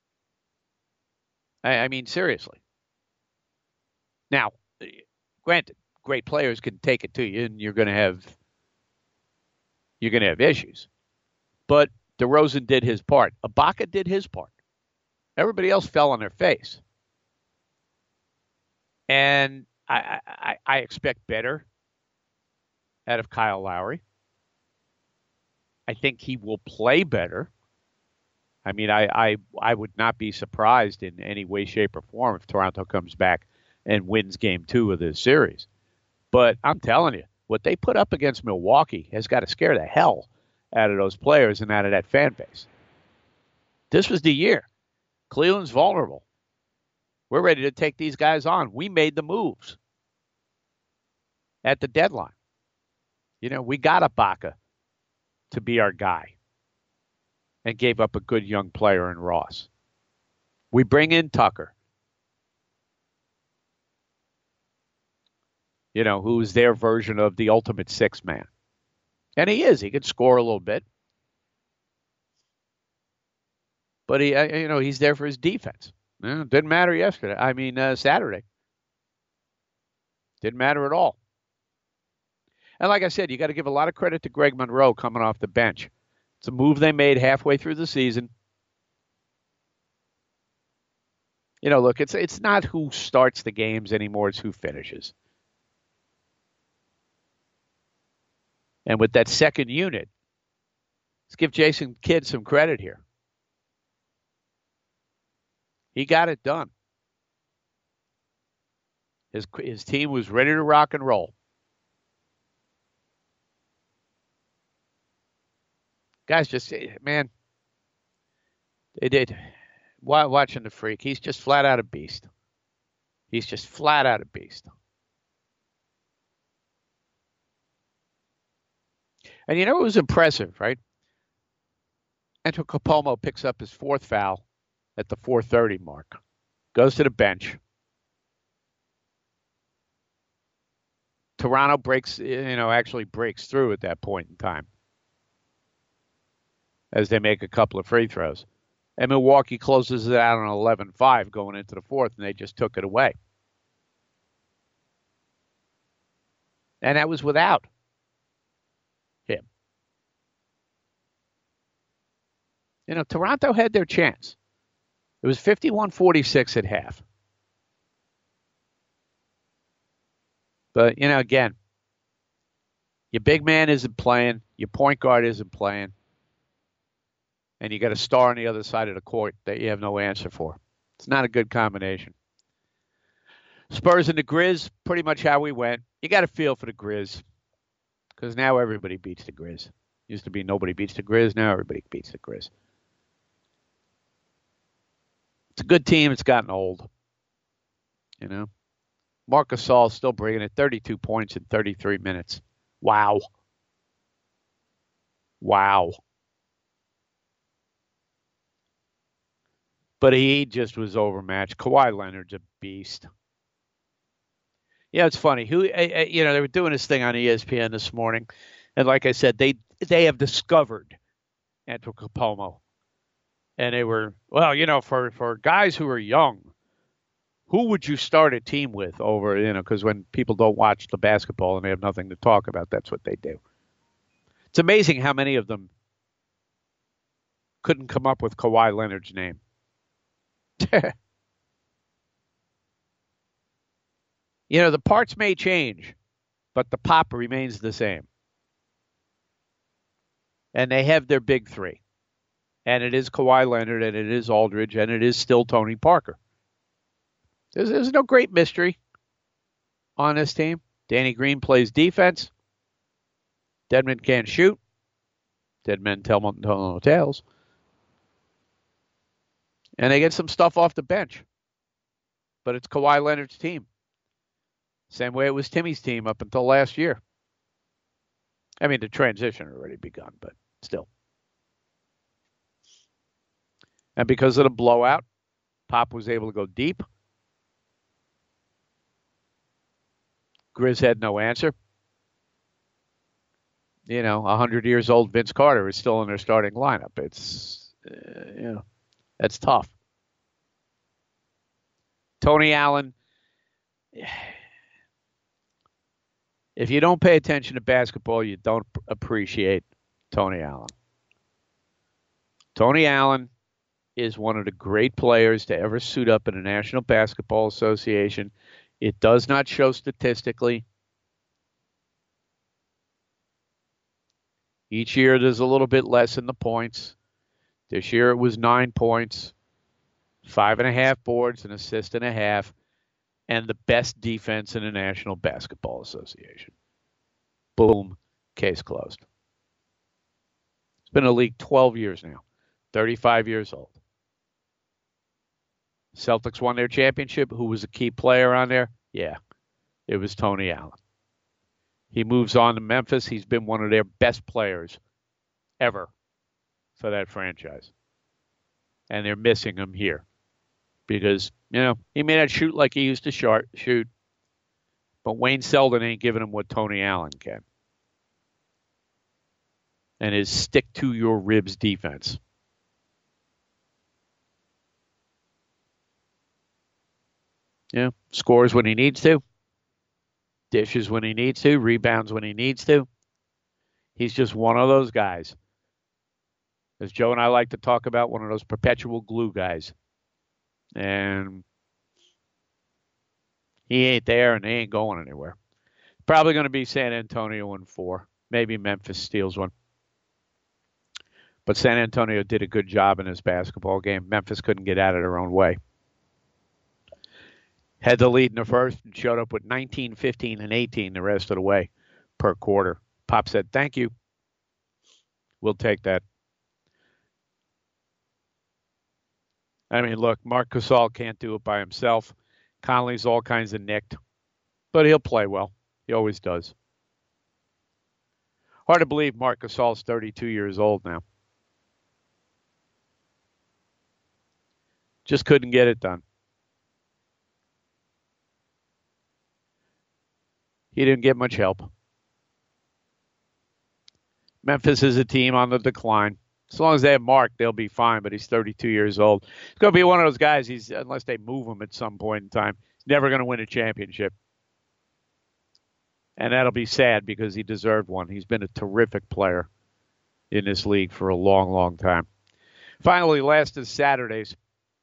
I mean, seriously. Now, granted, great players can take it to you, and you're going to have issues. But DeRozan did his part. Ibaka did his part. Everybody else fell on their face. And I expect better out of Kyle Lowry. I think he will play better. I mean, I would not be surprised in any way, shape, or form if Toronto comes back and wins game 2 of this series. But I'm telling you, what they put up against Milwaukee has got to scare the hell out of those players and out of that fan base. This was the year. Cleveland's vulnerable. We're ready to take these guys on. We made the moves at the deadline. We got Ibaka to be our guy and gave up a good young player in Ross. We bring in Tucker, who's their version of the ultimate six man. And he is. He can score a little bit. But he's there for his defense. Didn't matter yesterday. I mean, Saturday. Didn't matter at all. And like I said, you got to give a lot of credit to Greg Monroe coming off the bench. It's a move they made halfway through the season. Look, it's not who starts the games anymore. It's who finishes. And with that second unit, let's give Jason Kidd some credit here. He got it done. His team was ready to rock and roll. Guys, man, they did. Watching the Freak, he's just flat out a beast. He's just flat out a beast. And it was impressive, right? Antetokounmpo picks up his fourth foul at the 4:30 mark. Goes to the bench. Toronto actually breaks through at that point in time as they make a couple of free throws. And Milwaukee closes it out on 11-5 going into the fourth, and they just took it away. And that was without him. Toronto had their chance. It was 51-46 at half. But, again, your big man isn't playing. Your point guard isn't playing. And you got a star on the other side of the court that you have no answer for. It's not a good combination. Spurs and the Grizz, pretty much how we went. You got a feel for the Grizz because now everybody beats the Grizz. Used to be nobody beats the Grizz. Now everybody beats the Grizz. It's a good team. It's gotten old. Marc Gasol still bringing it. 32 points in 33 minutes. Wow. But he just was overmatched. Kawhi Leonard's a beast. It's funny. They were doing this thing on ESPN this morning, and like I said, they have discovered Antetokounmpo, and they were for guys who are young, who would you start a team with over? Because when people don't watch the basketball and they have nothing to talk about, that's what they do. It's amazing how many of them couldn't come up with Kawhi Leonard's name. You know, the parts may change, but the pop remains the same. And they have their big three. And it is Kawhi Leonard, and it is Aldridge, and it is still Tony Parker. There's no great mystery on this team. Danny Green plays defense. Dead men can't shoot. Dead men tell no tales. And they get some stuff off the bench. But it's Kawhi Leonard's team. Same way it was Timmy's team up until last year. I mean, the transition had already begun, but still. And because of the blowout, Pop was able to go deep. Grizz had no answer. You know, 100 years old Vince Carter is still in their starting lineup. It's, that's tough. Tony Allen, if you don't pay attention to basketball, you don't appreciate Tony Allen. Tony Allen is one of the great players to ever suit up in the National Basketball Association. It does not show statistically. Each year there's a little bit less in the points. This year it was 9 points, 5.5 boards, an assist and a half, and the best defense in the National Basketball Association. Boom, case closed. It's been in the league 12 years now, 35 years old. Celtics won their championship. Who was a key player on there? Yeah, it was Tony Allen. He moves on to Memphis. He's been one of their best players ever for that franchise. And they're missing him here because, he may not shoot like he used to shoot, but Wayne Selden ain't giving him what Tony Allen can. And his stick-to-your-ribs defense. Yeah, scores when he needs to. Dishes when he needs to. Rebounds when he needs to. He's just one of those guys. As Joe and I like to talk about, one of those perpetual glue guys. And he ain't there and they ain't going anywhere. Probably going to be San Antonio in 4. Maybe Memphis steals one. But San Antonio did a good job in this basketball game. Memphis couldn't get out of their own way. Had the lead in the first and showed up with 19, 15, and 18 the rest of the way per quarter. Pop said, thank you. We'll take that. I mean, look, Marc Gasol can't do it by himself. Conley's all kinds of nicked. But he'll play well. He always does. Hard to believe Marc Gasol's 32 years old now. Just couldn't get it done. He didn't get much help. Memphis is a team on the decline. As long as they have Mark, they'll be fine, but he's 32 years old. He's going to be one of those guys, unless they move him at some point in time, he's never going to win a championship. And that'll be sad because he deserved one. He's been a terrific player in this league for a long, long time. Finally, last is Saturdays.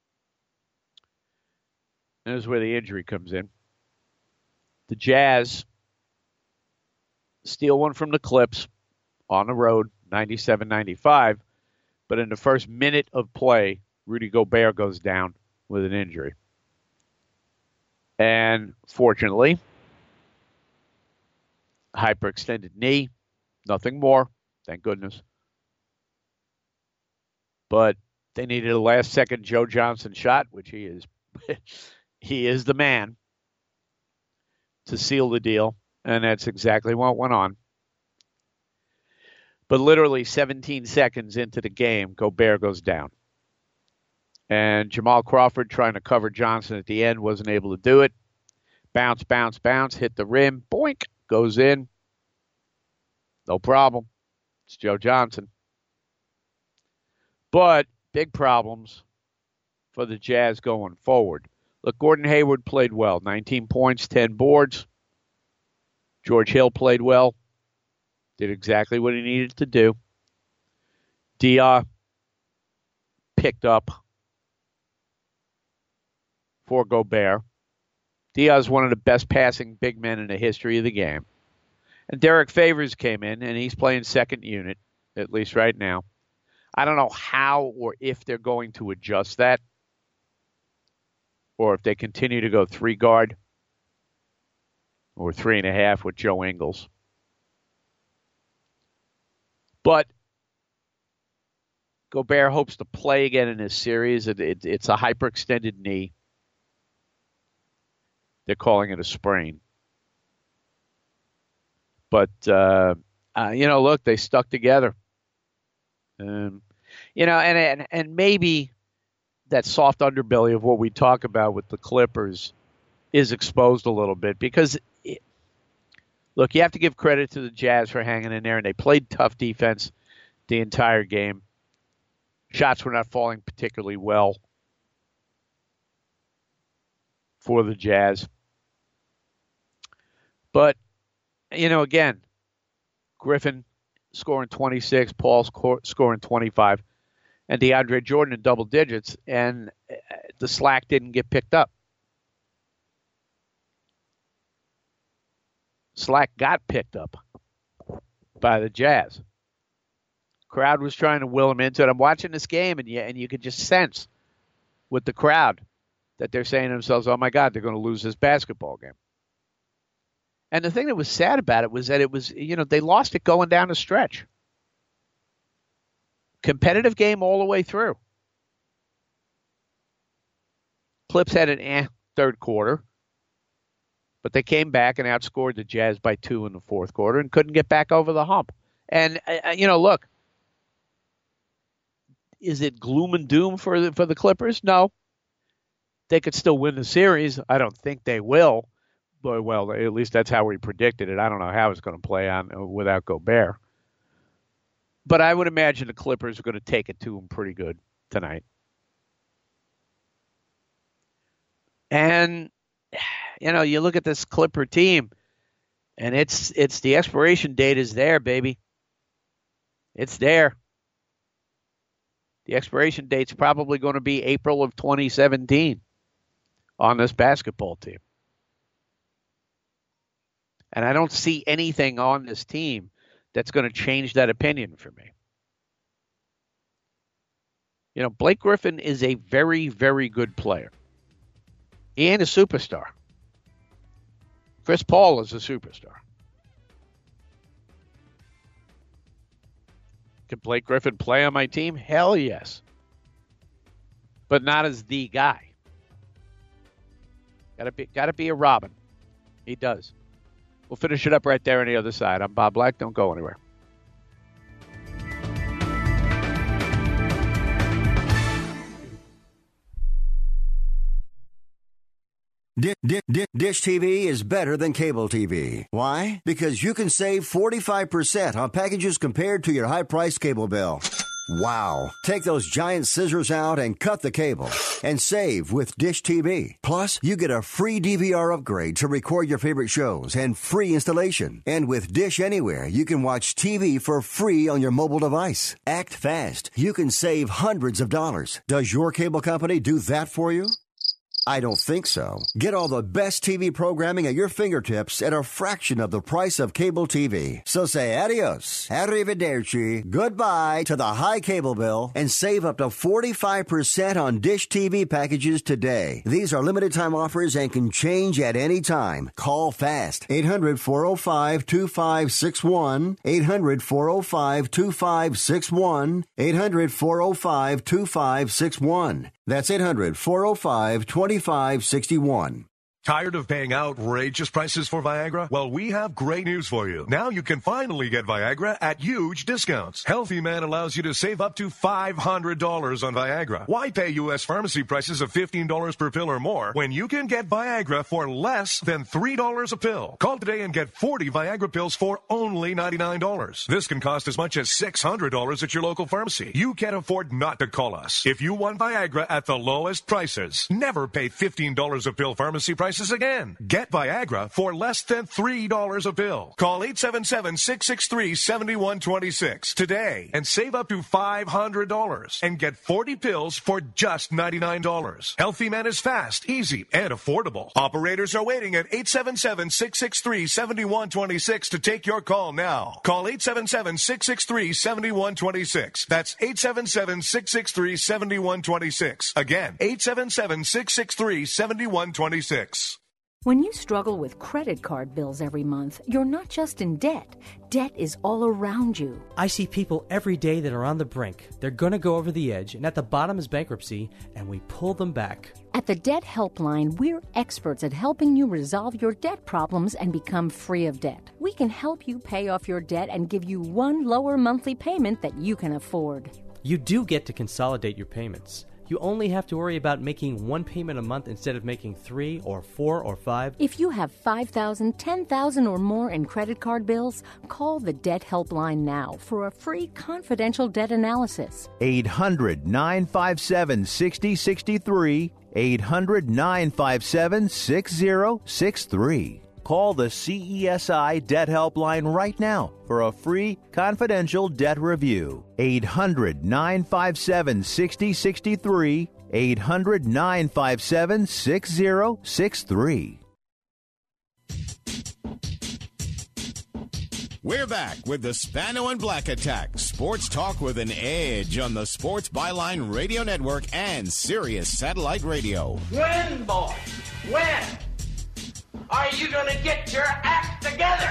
And this is where the injury comes in. The Jazz steal one from the Clips on the road, 97-95. But in the first minute of play, Rudy Gobert goes down with an injury. And fortunately, hyperextended knee, nothing more, thank goodness. But they needed a last-second Joe Johnson shot, which he is. He is the man to seal the deal, and that's exactly what went on. But literally 17 seconds into the game, Gobert goes down. And Jamal Crawford, trying to cover Johnson at the end, wasn't able to do it. Bounce, bounce, bounce, hit the rim, boink, goes in. No problem. It's Joe Johnson. But big problems for the Jazz going forward. Look, Gordon Hayward played well. 19 points, 10 boards. George Hill played well. Did exactly what he needed to do. Dia picked up for Gobert. Diaz, one of the best passing big men in the history of the game. And Derek Favors came in, and he's playing second unit, at least right now. I don't know how or if they're going to adjust that, or if they continue to go 3-guard or 3.5 with Joe Ingles. But Gobert hopes to play again in this series. It's a hyperextended knee. They're calling it a sprain. But, look, they stuck together. And maybe that soft underbelly of what we talk about with the Clippers is exposed a little bit because, look, you have to give credit to the Jazz for hanging in there, and they played tough defense the entire game. Shots were not falling particularly well for the Jazz. But, again, Griffin scoring 26, Paul scoring 25, and DeAndre Jordan in double digits, and the slack didn't get picked up. Slack got picked up by the Jazz. Crowd was trying to will him into it. I'm watching this game, and you could just sense with the crowd that they're saying to themselves, oh, my God, they're going to lose this basketball game. And the thing that was sad about it was that it was, they lost it going down the stretch. Competitive game all the way through. Clips had an third quarter, but they came back and outscored the Jazz by 2 in the fourth quarter and couldn't get back over the hump. And, look, is it gloom and doom for the Clippers? No. They could still win the series. I don't think they will. But, well, at least that's how we predicted it. I don't know how it's going to play on without Gobert. But I would imagine the Clippers are going to take it to them pretty good tonight. And, you look at this Clipper team, and it's the expiration date is there, baby. It's there. The expiration date's probably going to be April of 2017 on this basketball team. And I don't see anything on this team that's going to change that opinion for me. Blake Griffin is a very, very good player. He ain't a superstar. Chris Paul is a superstar. Can Blake Griffin play on my team? Hell yes. But not as the guy. Gotta be a Robin. He does. We'll finish it up right there on the other side. I'm Bob Black. Don't go anywhere. Dish TV is better than cable TV. Why? Because you can save 45% on packages compared to your high-priced cable bill. Wow. Take those giant scissors out and cut the cable and save with Dish TV. Plus, you get a free DVR upgrade to record your favorite shows and free installation. And with Dish Anywhere, you can watch TV for free on your mobile device. Act fast. You can save hundreds of dollars. Does your cable company do that for you? I don't think so. Get all the best TV programming at your fingertips at a fraction of the price of cable TV. So say adios, arrivederci, goodbye to the high cable bill and save up to 45% on Dish TV packages today. These are limited time offers and can change at any time. Call fast. 800-405-2561. 800-405-2561. 800-405-2561. That's 800-405-2561. Tired of paying outrageous prices for Viagra? Well, we have great news for you. Now you can finally get Viagra at huge discounts. Healthy Man allows you to save up to $500 on Viagra. Why pay U.S. pharmacy prices of $15 per pill or more when you can get Viagra for less than $3 a pill? Call today and get 40 Viagra pills for only $99. This can cost as much as $600 at your local pharmacy. You can't afford not to call us. If you want Viagra at the lowest prices, never pay $15 a pill pharmacy prices prices again. Get Viagra for less than $3 a pill. Call 877-663-7126 today and save up to $500 and get 40 pills for just $99. Healthy Man is fast, easy, and affordable. Operators are waiting at 877-663-7126 to take your call now. Call 877-663-7126. That's 877-663-7126. Again, 877-663-7126. When you struggle with credit card bills every month, you're not just in debt. Debt is all around you. I see people every day that are on the brink. They're going to go over the edge, and at the bottom is bankruptcy, and we pull them back. At the Debt Helpline, we're experts at helping you resolve your debt problems and become free of debt. We can help you pay off your debt and give you one lower monthly payment that you can afford. You do get to consolidate your payments. You only have to worry about making one payment a month instead of making 3 or 4 or 5. If you have $5,000, $10,000 or more in credit card bills, call the Debt Helpline now for a free confidential debt analysis. 800-957-6063. 800-957-6063. Call the CESI Debt Helpline right now for a free confidential debt review. 800-957-6063. 800-957-6063. We're back with the Spano and Black Attack. Sports talk with an edge on the Sports Byline Radio Network and Sirius Satellite Radio. When, boy? When? Are you going to get your act together?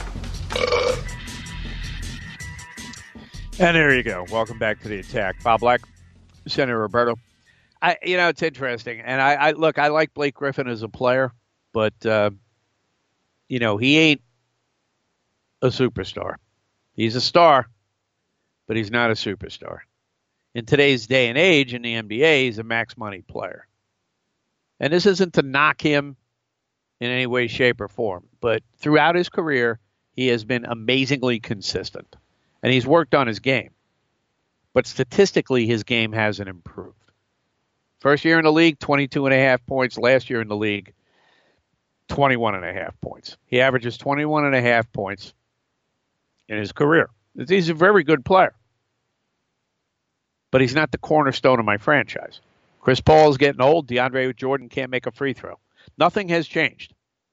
And there you go. Welcome back to the Attack. Bob Black, Senator Roberto. It's interesting. And I like Blake Griffin as a player, but, he ain't a superstar. He's a star, but he's not a superstar. In today's day and age in the NBA, he's a max money player. And this isn't to knock him in any way, shape, or form. But throughout his career, he has been amazingly consistent. And he's worked on his game. But statistically, his game hasn't improved. First year in the league, 22.5 points. Last year in the league, 21.5 points. He averages 21.5 points in his career. He's a very good player. But he's not the cornerstone of my franchise. Chris Paul is getting old. DeAndre Jordan can't make a free throw. Nothing has changed.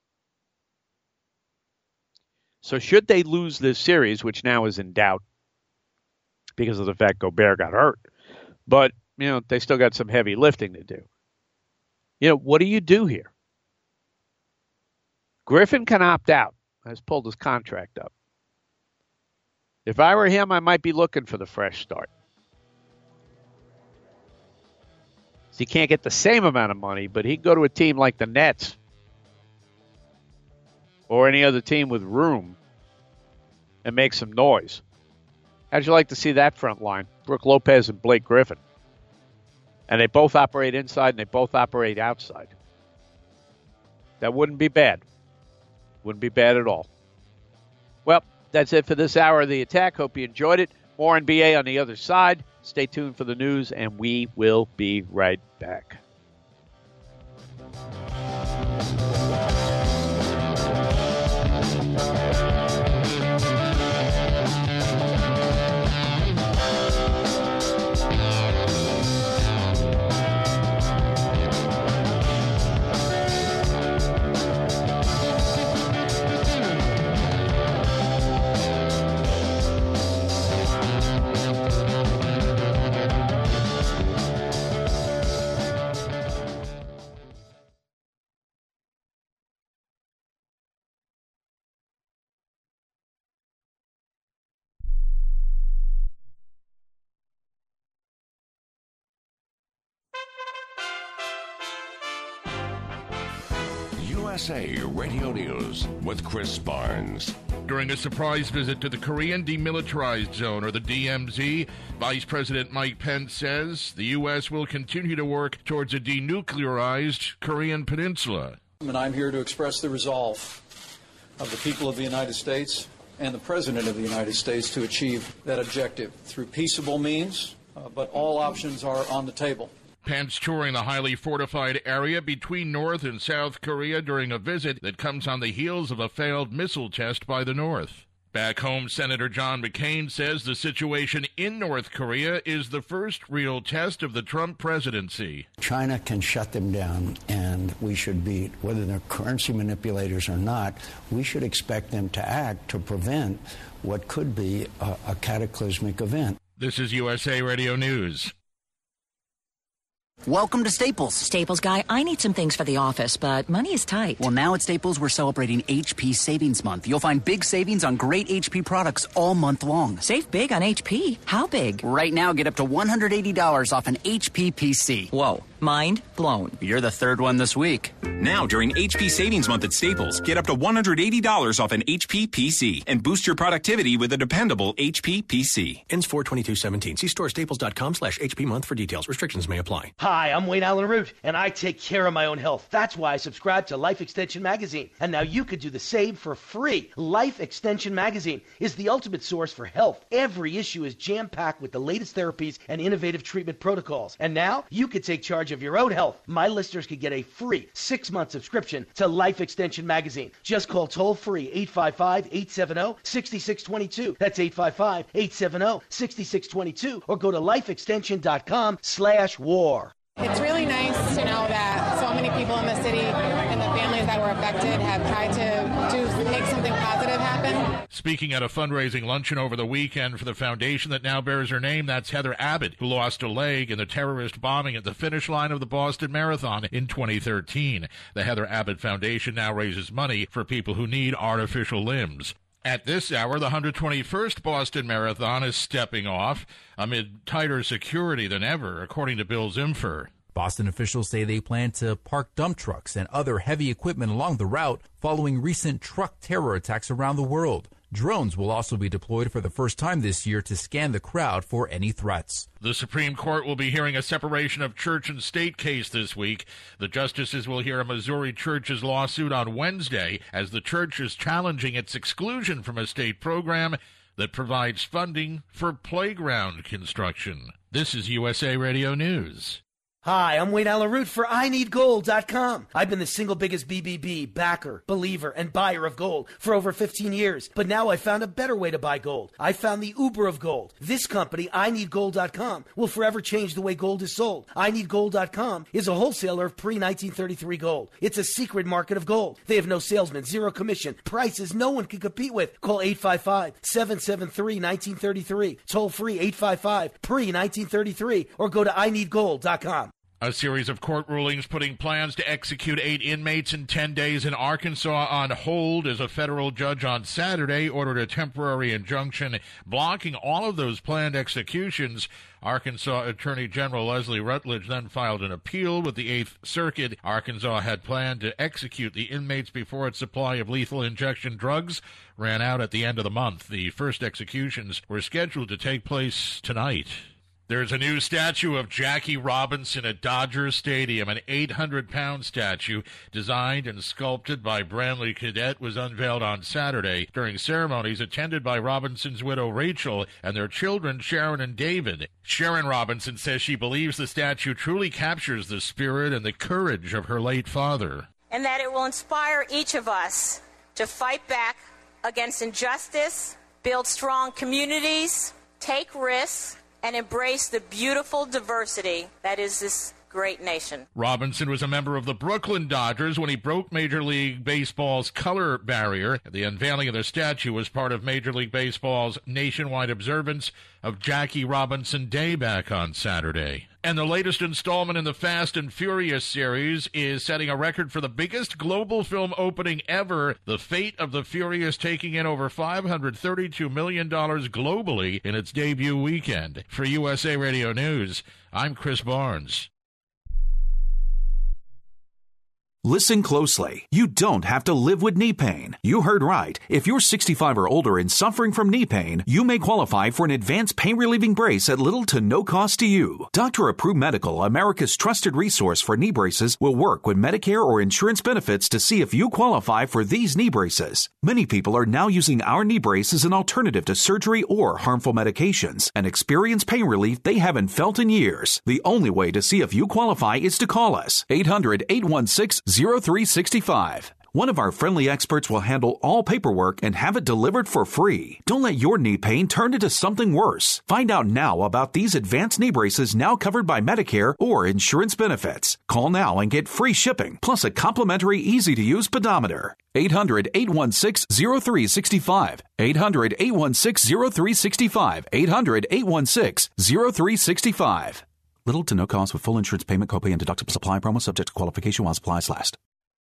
So should they lose this series, which now is in doubt because of the fact Gobert got hurt, but, they still got some heavy lifting to do. What do you do here? Griffin can opt out. Has pulled his contract up. If I were him, I might be looking for the fresh start. He can't get the same amount of money, but he can go to a team like the Nets or any other team with room and make some noise. How'd you like to see that front line? Brook Lopez and Blake Griffin. And they both operate inside and they both operate outside. That wouldn't be bad. Wouldn't be bad at all. Well, that's it for this hour of the Attack. Hope you enjoyed it. More NBA on the other side. Stay tuned for the news, and we will be right back. USA Radio News with Chris Barnes. During a surprise visit to the Korean Demilitarized Zone, or the DMZ, Vice President Mike Pence says the U.S. will continue to work towards a denuclearized Korean peninsula. And I'm here to express the resolve of the people of the United States and the President of the United States to achieve that objective through peaceable means, but all options are on the table. Pence touring the highly fortified area between North and South Korea during a visit that comes on the heels of a failed missile test by the North. Back home, Senator John McCain says the situation in North Korea is the first real test of the Trump presidency. China can shut them down, and we should be, whether they're currency manipulators or not, we should expect them to act to prevent what could be a cataclysmic event. This is USA Radio News. Welcome to Staples. Staples guy, I need some things for the office, but money is tight. Well, now at Staples, we're celebrating HP Savings Month. You'll find big savings on great HP products all month long. Save big on HP? How big? Right now, get up to $180 off an HP PC. Whoa, mind blown. You're the third one this week. Now, during HP Savings Month at Staples, get up to $180 off an HP PC and boost your productivity with a dependable HP PC. Ends 4/22/17. See store staples.com/HP month for details. Restrictions may apply. Hi, I'm Wayne Allen Root, and I take care of my own health. That's why I subscribe to Life Extension Magazine. And now you could do the same for free. Life Extension Magazine is the ultimate source for health. Every issue is jam-packed with the latest therapies and innovative treatment protocols. And now you could take charge of your own health. My listeners could get a free 6-month subscription to Life Extension Magazine. Just call toll-free 855-870-6622. That's 855-870-6622. Or go to lifeextension.com/war. It's really nice to know that so many people in the city and the families that were affected have tried to make something positive happen. Speaking at a fundraising luncheon over the weekend for the foundation that now bears her name, that's Heather Abbott, who lost a leg in the terrorist bombing at the finish line of the Boston Marathon in 2013. The Heather Abbott Foundation now raises money for people who need artificial limbs. At this hour, the 121st Boston Marathon is stepping off amid tighter security than ever, according to Bill Zimfer. Boston officials say they plan to park dump trucks and other heavy equipment along the route following recent truck terror attacks around the world. Drones will also be deployed for the first time this year to scan the crowd for any threats. The Supreme Court will be hearing a separation of church and state case this week. The justices will hear a Missouri church's lawsuit on Wednesday as the church is challenging its exclusion from a state program that provides funding for playground construction. This is USA Radio News. Hi, I'm Wayne Allen Root for INeedGold.com. I've been the single biggest BBB, backer, believer, and buyer of gold for over 15 years. But now I found a better way to buy gold. I found the Uber of gold. This company, INeedGold.com, will forever change the way gold is sold. INeedGold.com is a wholesaler of pre-1933 gold. It's a secret market of gold. They have no salesman, zero commission, prices no one can compete with. Call 855-773-1933. Toll free 855-PRE-1933 or go to INeedGold.com. A series of court rulings putting plans to execute 8 inmates in 10 days in Arkansas on hold as a federal judge on Saturday ordered a temporary injunction blocking all of those planned executions. Arkansas Attorney General Leslie Rutledge then filed an appeal with the 8th Circuit. Arkansas had planned to execute the inmates before its supply of lethal injection drugs ran out at the end of the month. The first executions were scheduled to take place tonight. There's a new statue of Jackie Robinson at Dodger Stadium. An 800-pound statue designed and sculpted by Brantley Cadet was unveiled on Saturday during ceremonies attended by Robinson's widow Rachel and their children Sharon and David. Sharon Robinson says she believes the statue truly captures the spirit and the courage of her late father. And that it will inspire each of us to fight back against injustice, build strong communities, take risks, and embrace the beautiful diversity that is this great nation. Robinson was a member of the Brooklyn Dodgers when he broke Major League Baseball's color barrier. The unveiling of the statue was part of Major League Baseball's nationwide observance of Jackie Robinson Day back on Saturday. And the latest installment in the Fast and Furious series is setting a record for the biggest global film opening ever. The Fate of the Furious taking in over $532 million globally in its debut weekend. For USA Radio News, I'm Chris Barnes. Listen closely. You don't have to live with knee pain. You heard right. If you're 65 or older and suffering from knee pain, you may qualify for an advanced pain-relieving brace at little to no cost to you. Dr. Approved Medical, America's trusted resource for knee braces, will work with Medicare or insurance benefits to see if you qualify for these knee braces. Many people are now using our knee brace as an alternative to surgery or harmful medications and experience pain relief they haven't felt in years. The only way to see if you qualify is to call us. 800-816-0365. One of our friendly experts will handle all paperwork and have it delivered for free. Don't let your knee pain turn into something worse. Find out now about these advanced knee braces now covered by Medicare or insurance benefits. Call now and get free shipping, plus a complimentary easy-to-use pedometer. 800-816-0365. 800-816-0365. 800-816-0365. Little to no cost with full insurance payment, copay, and deductible supply promo subject to qualification while supplies last.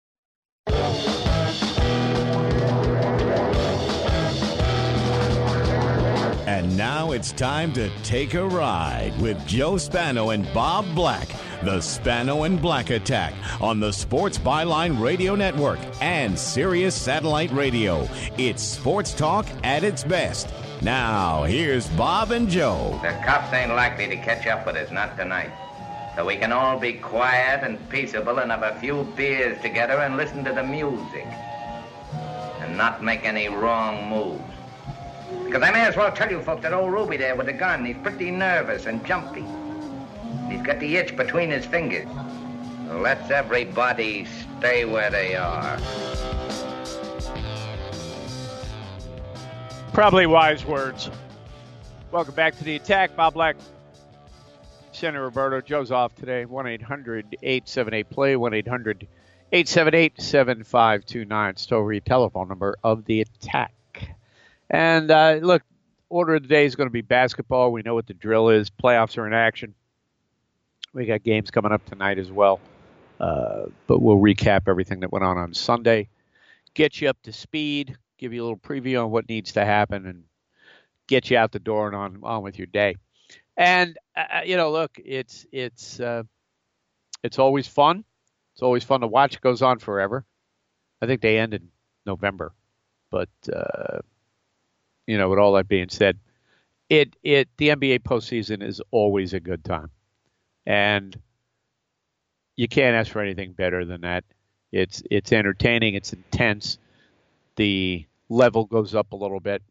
And now it's time to take a ride with Joe Spano and Bob Black. The Spano and Black Attack on the Sports Byline Radio Network and Sirius Satellite Radio. It's sports talk at its best. Now, here's Bob and Joe. The cops ain't likely to catch up with us, not tonight. So we can all be quiet and peaceable and have a few beers together and listen to the music. And not make any wrong moves. Because I may as well tell you folks that old Ruby there with the gun, he's pretty nervous and jumpy. He's got the itch between his fingers. So let's everybody stay where they are. Probably wise words. Welcome back to the attack. Bob Black, Senator Roberto. Joe's off today. 1-800-878-PLAY. 1-800-878-7529. Story telephone number of the attack. And look, order of the day is going to be basketball. We know what the drill is. Playoffs are in action. We got games coming up tonight as well. But we'll recap everything that went on Sunday. Get you up to speed. Give you a little preview on what needs to happen and get you out the door and on with your day. And, look, it's always fun. It's always fun to watch. It goes on forever. I think they end in November. But, with all that being said, the NBA postseason is always a good time. And you can't ask for anything better than that. It's entertaining. It's intense. The level goes up a little bit.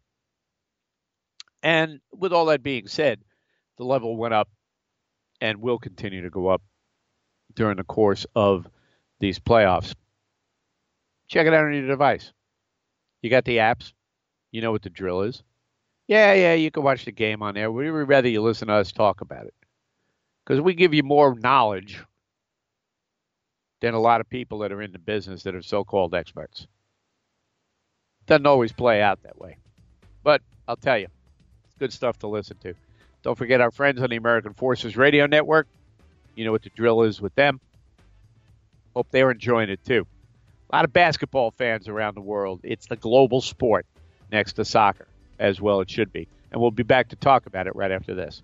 And with all that being said, the level went up and will continue to go up during the course of these playoffs. Check it out on your device. You got the apps. You know what the drill is. Yeah, you can watch the game on there. We'd rather you listen to us talk about it. Because we give you more knowledge than a lot of people that are in the business that are so-called experts. Doesn't always play out that way. But I'll tell you, it's good stuff to listen to. Don't forget our friends on the American Forces Radio Network. You know what the drill is with them. Hope they're enjoying it too. A lot of basketball fans around the world. It's the global sport next to soccer, as well it should be. And we'll be back to talk about it right after this.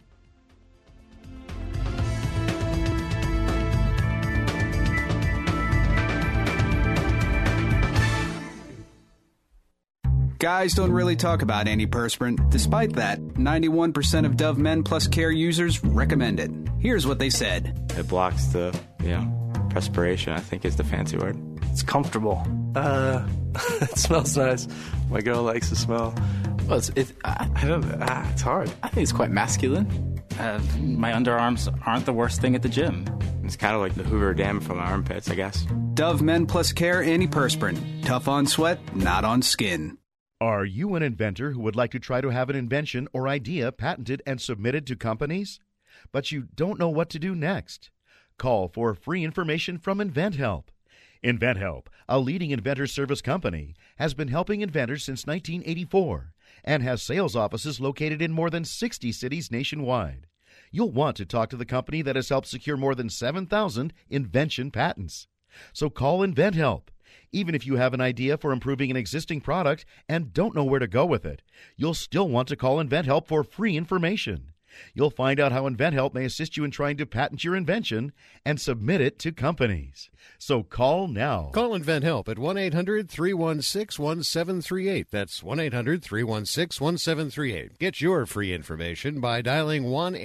Guys don't really talk about antiperspirant. Despite that, 91% of Dove Men Plus Care users recommend it. Here's what they said. It blocks the, perspiration, I think is the fancy word. It's comfortable. It smells nice. My girl likes the smell. Well, it's hard. I think it's quite masculine. My underarms aren't the worst thing at the gym. It's kind of like the Hoover Dam from my armpits, I guess. Dove Men Plus Care antiperspirant. Tough on sweat, not on skin. Are you an inventor who would like to try to have an invention or idea patented and submitted to companies? But you don't know what to do next? Call for free information from InventHelp. InventHelp, a leading inventor service company, has been helping inventors since 1984 and has sales offices located in more than 60 cities nationwide. You'll want to talk to the company that has helped secure more than 7,000 invention patents. So call InventHelp. Even if you have an idea for improving an existing product and don't know where to go with it, you'll still want to call InventHelp for free information. You'll find out how InventHelp may assist you in trying to patent your invention and submit it to companies. So call now. Call InventHelp at 1-800-316-1738. That's 1-800-316-1738. Get your free information by dialing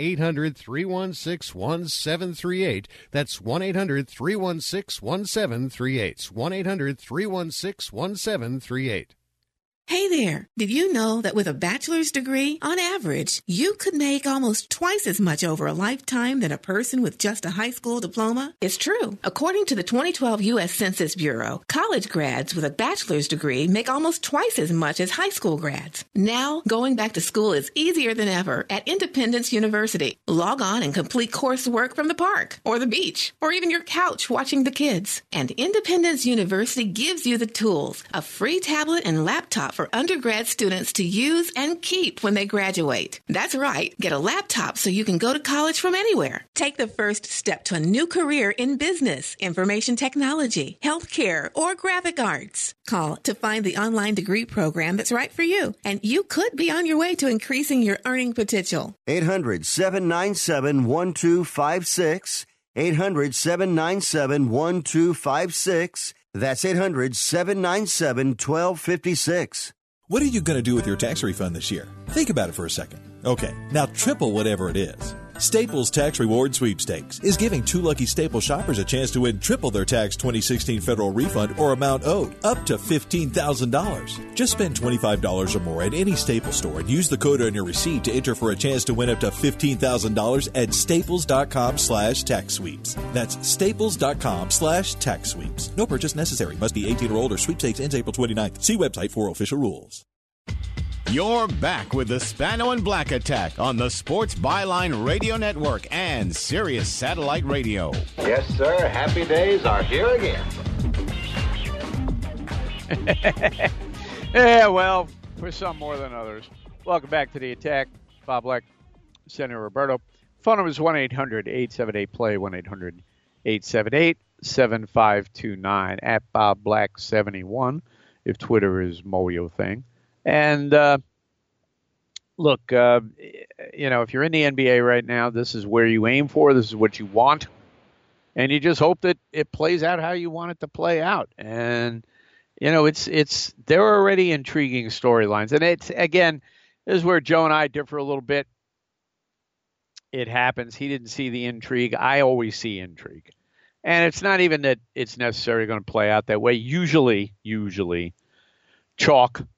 1-800-316-1738. That's 1-800-316-1738. 1-800-316-1738. Hey there, did you know that with a bachelor's degree, on average, you could make almost twice as much over a lifetime than a person with just a high school diploma? It's true. According to the 2012 U.S. Census Bureau, college grads with a bachelor's degree make almost twice as much as high school grads. Now, going back to school is easier than ever at Independence University. Log on and complete coursework from the park, or the beach, or even your couch watching the kids. And Independence University gives you the tools, a free tablet and laptop for undergrad students to use and keep when they graduate. That's right. Get a laptop so you can go to college from anywhere. Take the first step to a new career in business, information technology, healthcare, or graphic arts. Call to find the online degree program that's right for you, and you could be on your way to increasing your earning potential. 800-797-1256. 800-797-1256. That's 800-797-1256. What are you going to do with your tax refund this year? Think about it for a second. Okay, now triple whatever it is. Staples Tax Reward Sweepstakes is giving two lucky Staples shoppers a chance to win triple their tax 2016 federal refund or amount owed, up to $15,000. Just spend $25 or more at any Staples store and use the code on your receipt to enter for a chance to win up to $15,000 at staples.com/tax sweeps. That's staples.com/tax sweeps. No purchase necessary. Must be 18 or older. Sweepstakes ends April 29th. See website for official rules. You're back with the Spano and Black Attack on the Sports Byline Radio Network and Sirius Satellite Radio. Yes, sir. Happy days are here again. Yeah, well, for some more than others. Welcome back to the Attack. Bob Black, Senator Roberto. Phone number is 1-800-878-PLAY, 1-800-878-7529, at Bob Black 71, if Twitter is Moyo thing. And look, if you're in the NBA right now, this is where you aim for. This is what you want. And you just hope that it plays out how you want it to play out. And, there are already intriguing storylines. And it's, again, this is where Joe and I differ a little bit. It happens. He didn't see the intrigue. I always see intrigue. And it's not even that it's necessarily going to play out that way. Usually, chalk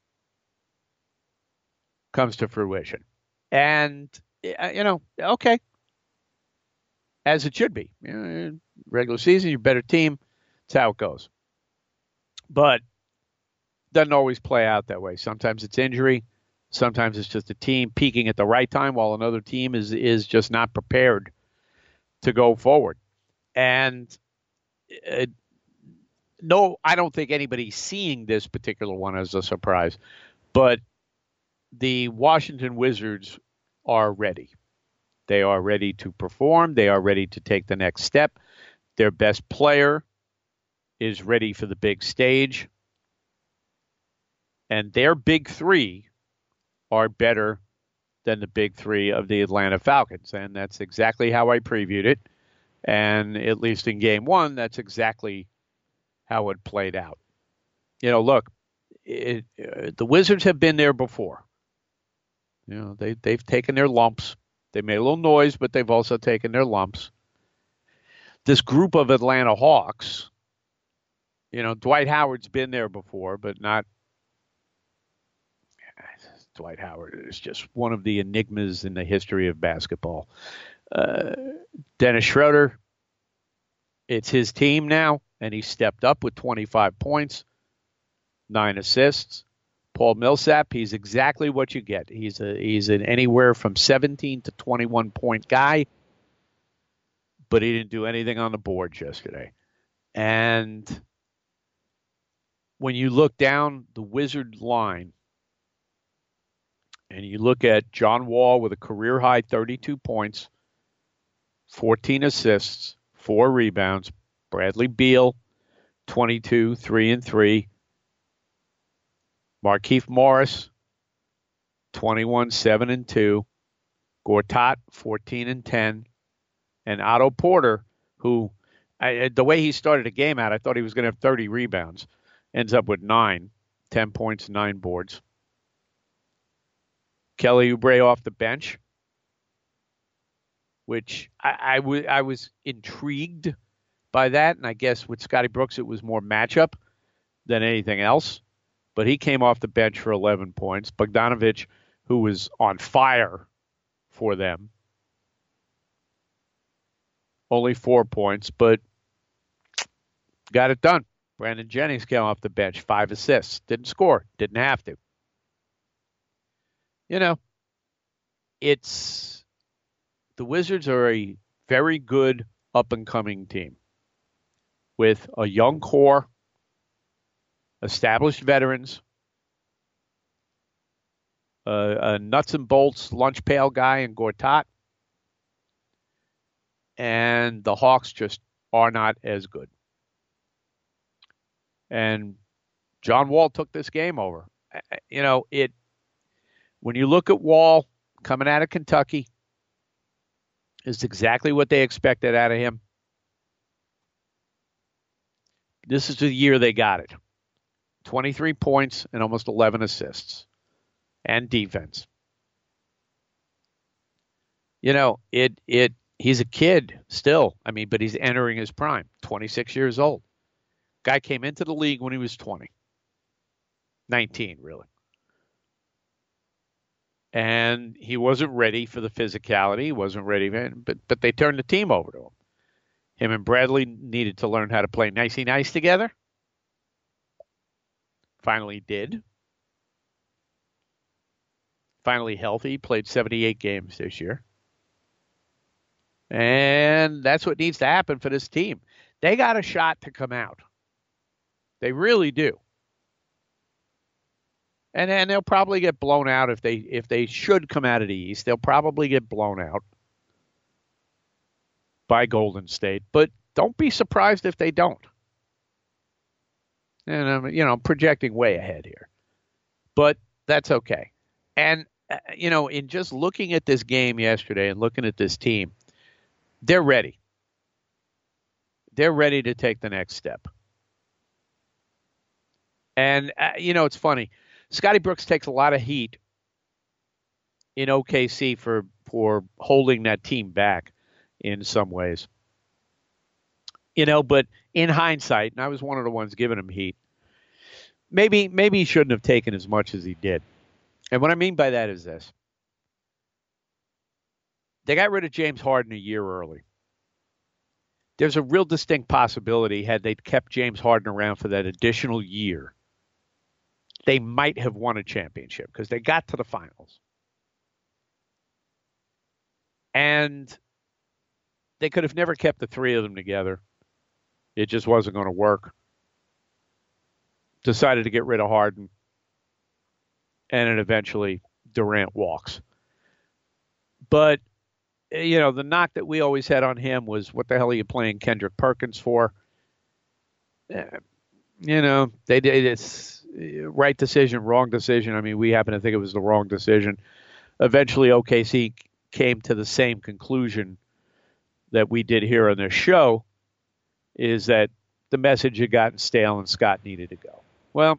comes to fruition. And, okay. As it should be. Regular season, you're a better team. That's how it goes. But doesn't always play out that way. Sometimes it's injury. Sometimes it's just a team peaking at the right time while another team is just not prepared to go forward. And no, I don't think anybody's seeing this particular one as a surprise. But the Washington Wizards are ready. They are ready to perform. They are ready to take the next step. Their best player is ready for the big stage. And their big three are better than the big three of the Atlanta Falcons. And that's exactly how I previewed it. And at least in game one, that's exactly how it played out. Look, the Wizards have been there before. They've taken their lumps. They made a little noise, but they've also taken their lumps. This group of Atlanta Hawks, Dwight Howard's been there before, but not Dwight Howard is just one of the enigmas in the history of basketball. Dennis Schroeder, it's his team now, and he stepped up with 25 points, 9 assists. Paul Millsap, he's exactly what you get. He's an anywhere from 17 to 21 point guy, but he didn't do anything on the boards yesterday. And when you look down the Wizard line and you look at John Wall with a career high 32 points, 14 assists, 4 rebounds, Bradley Beal, 22, 3 and 3. Markieff Morris, 21, 7 and 2. Gortat, 14-10. And Otto Porter, who, the way he started the game out, I thought he was going to have 30 rebounds. Ends up with 9, 10 points, 9 boards. Kelly Oubre off the bench, which I was intrigued by that. And I guess with Scotty Brooks, it was more matchup than anything else. But he came off the bench for 11 points. Bogdanovic, who was on fire for them, only 4 points, but got it done. Brandon Jennings came off the bench, 5 assists. Didn't score. Didn't have to. You know, the Wizards are a very good up-and-coming team with a young core, established veterans, a nuts and bolts lunch pail guy in Gortat, and the Hawks just are not as good. And John Wall took this game over. You know, when you look at Wall coming out of Kentucky, it's exactly what they expected out of him. This is the year they got it. 23 points and almost 11 assists and defense. You know, he's a kid still. I mean, but he's entering his prime, 26 years old. Guy came into the league when he was 20. 19, really. And he wasn't ready for the physicality. He wasn't ready, but they turned the team over to him. Him and Bradley needed to learn how to play nicey nice together. Finally did. Finally healthy. Played 78 games this year. And that's what needs to happen for this team. They got a shot to come out. They really do. And they'll probably get blown out if they should come out of the East. They'll probably get blown out by Golden State. But don't be surprised if they don't. And I'm projecting way ahead here. But that's okay. And, in just looking at this game yesterday and looking at this team, they're ready. They're ready to take the next step. And, it's funny. Scotty Brooks takes a lot of heat in OKC for holding that team back in some ways. But in hindsight, and I was one of the ones giving him heat, maybe he shouldn't have taken as much as he did. And what I mean by that is this. They got rid of James Harden a year early. There's a real distinct possibility, had they kept James Harden around for that additional year, they might have won a championship because they got to the finals. And they could have never kept the three of them together. It just wasn't going to work. Decided to get rid of Harden. And then eventually Durant walks. But, the knock that we always had on him was, what the hell are you playing Kendrick Perkins for? They did it's right decision, wrong decision. I mean, we happen to think it was the wrong decision. Eventually, OKC came to the same conclusion that we did here on this show, is that the message had gotten stale and Scott needed to go. Well,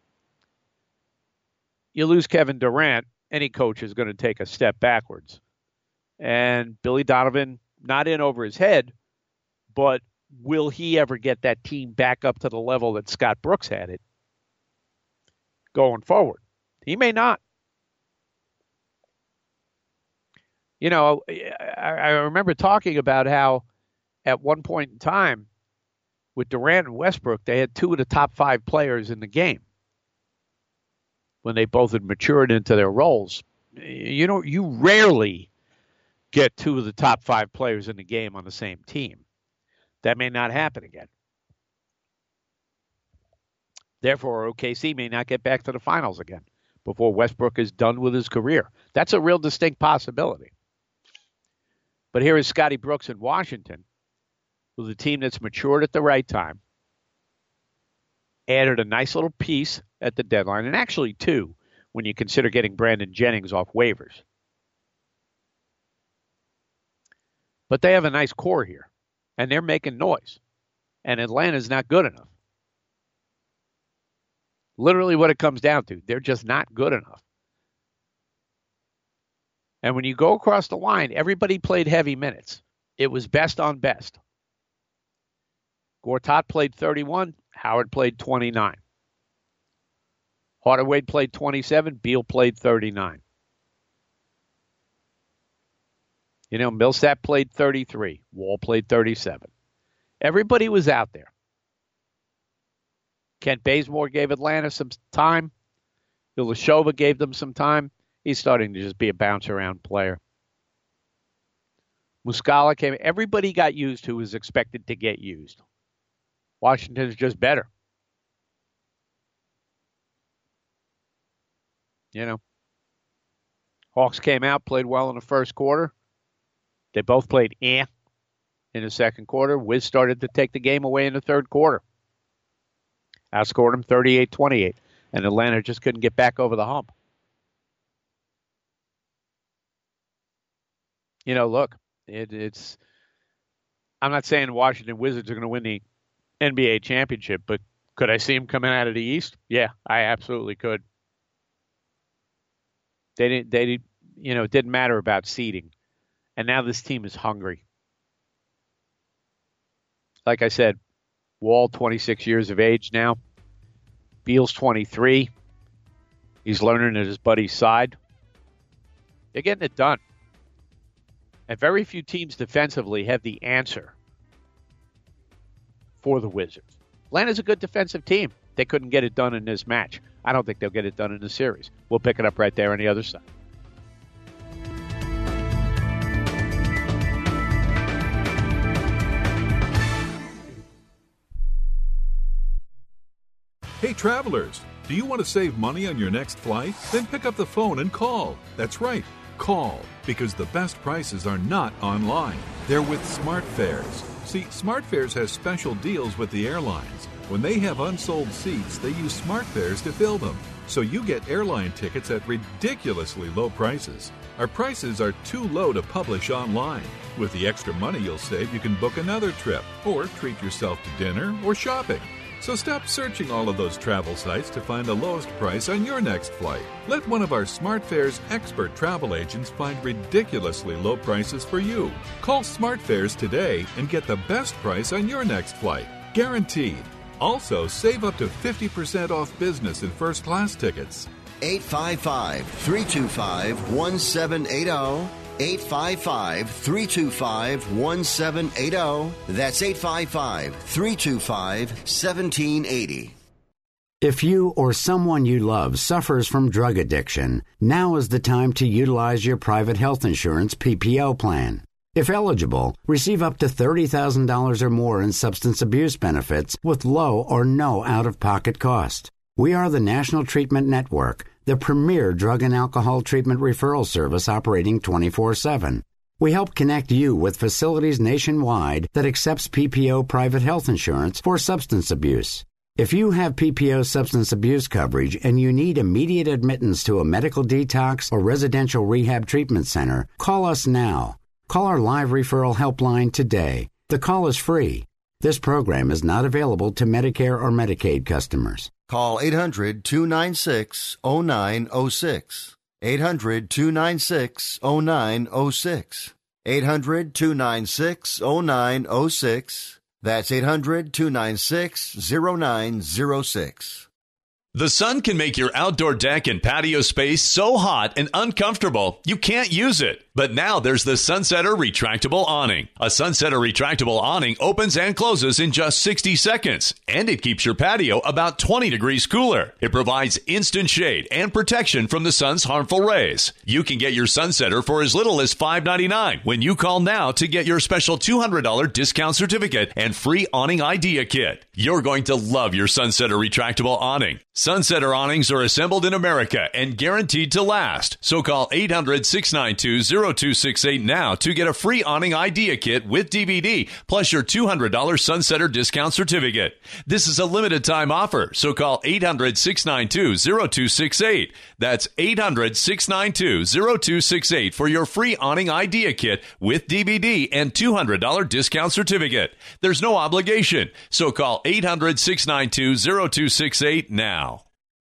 you lose Kevin Durant, any coach is going to take a step backwards. And Billy Donovan, not in over his head, but will he ever get that team back up to the level that Scott Brooks had it going forward? He may not. I remember talking about how at one point in time with Durant and Westbrook, they had two of the top 5 players in the game when they both had matured into their roles. You rarely get two of the top 5 players in the game on the same team. That may not happen again. Therefore, OKC may not get back to the finals again before Westbrook is done with his career. That's a real distinct possibility. But here is Scotty Brooks in Washington with a team that's matured at the right time, added a nice little piece at the deadline, and actually 2 when you consider getting Brandon Jennings off waivers. But they have a nice core here, and they're making noise. And Atlanta's not good enough. Literally what it comes down to. They're just not good enough. And when you go across the line, everybody played heavy minutes. It was best on best. Gortat played 31. Howard played 29. Hardaway played 27. Beal played 39. Millsap played 33. Wall played 37. Everybody was out there. Kent Bazemore gave Atlanta some time. Ilyasova gave them some time. He's starting to just be a bounce-around player. Muscala came. Everybody got used who was expected to get used. Washington's just better. Hawks came out, played well in the first quarter. They both played in the second quarter. Wiz started to take the game away in the third quarter. Outscored them 38-28, and Atlanta just couldn't get back over the hump. Look, it's. I'm not saying Washington Wizards are going to win the NBA championship, but could I see them coming out of the East? Yeah, I absolutely could. It didn't matter about seeding. And now this team is hungry. Like I said, Wall, 26 years of age now. Beal's 23. He's learning at his buddy's side. They're getting it done. And very few teams defensively have the answer for the Wizards. Atlanta's a good defensive team. They couldn't get it done in this match. I don't think they'll get it done in the series. We'll pick it up right there on the other side. Hey, travelers, do you want to save money on your next flight? Then pick up the phone and call. That's right, call, because the best prices are not online. They're with SmartFares. See, SmartFares has special deals with the airlines. When they have unsold seats, they use SmartFares to fill them. So you get airline tickets at ridiculously low prices. Our prices are too low to publish online. With the extra money you'll save, you can book another trip or treat yourself to dinner or shopping. So stop searching all of those travel sites to find the lowest price on your next flight. Let one of our SmartFares expert travel agents find ridiculously low prices for you. Call SmartFares today and get the best price on your next flight. Guaranteed. Also, save up to 50% off business and first class tickets. 855-325-1780. 855-325-1780. That's 855-325-1780. If you or someone you love suffers from drug addiction, now is the time to utilize your private health insurance PPO plan. If eligible, receive up to $30,000 or more in substance abuse benefits with low or no out-of-pocket cost. We are the National Treatment Network, the premier drug and alcohol treatment referral service operating 24/7. We help connect you with facilities nationwide that accepts PPO private health insurance for substance abuse. If you have PPO substance abuse coverage and you need immediate admittance to a medical detox or residential rehab treatment center, call us now. Call our live referral helpline today. The call is free. This program is not available to Medicare or Medicaid customers. Call 800-296-0906. 800-296-0906. 800-296-0906. That's 800-296-0906. The sun can make your outdoor deck and patio space so hot and uncomfortable you can't use it. But now there's the Sunsetter Retractable Awning. A Sunsetter Retractable Awning opens and closes in just 60 seconds, and it keeps your patio about 20 degrees cooler. It provides instant shade and protection from the sun's harmful rays. You can get your Sunsetter for as little as $5.99 when you call now to get your special $200 discount certificate and free awning idea kit. You're going to love your Sunsetter Retractable Awning. Sunsetter awnings are assembled in America and guaranteed to last. So call 800-692-00 800-696-0268 now to get a free awning idea kit with DVD, plus your $200 Sunsetter discount certificate. This is a limited time offer, so call 800-692-0268. That's 800-692-0268 for your free awning idea kit with DVD and $200 discount certificate. There's no obligation, so call 800-692-0268 now.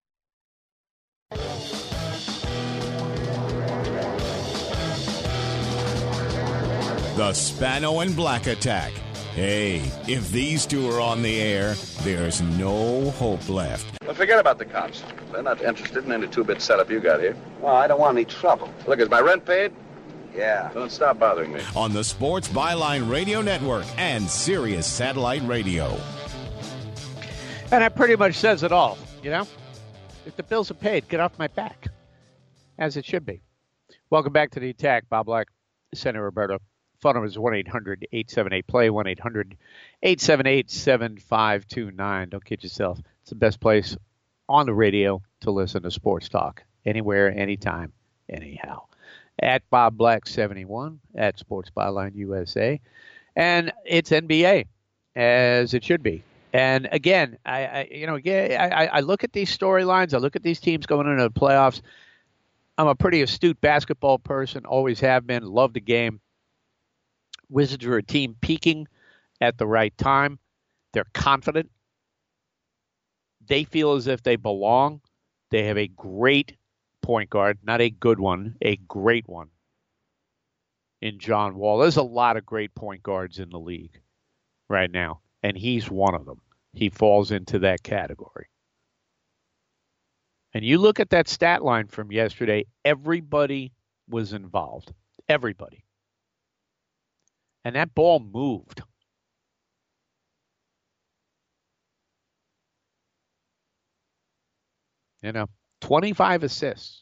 The Spano and Black Attack. Hey, if these two are on the air, there's no hope left. Well, forget about the cops. They're not interested in any two-bit setup you got here. Well, I don't want any trouble. Look, is my rent paid? Yeah. Don't stop bothering me. On the Sports Byline Radio Network and Sirius Satellite Radio. And that pretty much says it all, you know? If the bills are paid, get off my back. As it should be. Welcome back to The Attack. Bob Black, Senator Roberto. Phone number is 1-800-878-PLAY, 1-800-878-7529. Don't kid yourself. It's the best place on the radio to listen to sports talk. Anywhere, anytime, anyhow. At Bob Black 71, at Sports Byline USA. And it's NBA, as it should be. And again, I look at these storylines. I look at these teams going into the playoffs. I'm a pretty astute basketball person, always have been, love the game. Wizards are a team peaking at the right time. They're confident. They feel as if they belong. They have a great point guard, not a good one, a great one in John Wall. There's a lot of great point guards in the league right now, and he's one of them. He falls into that category. And you look at that stat line from yesterday, everybody was involved. Everybody. And that ball moved. You know, 28 assists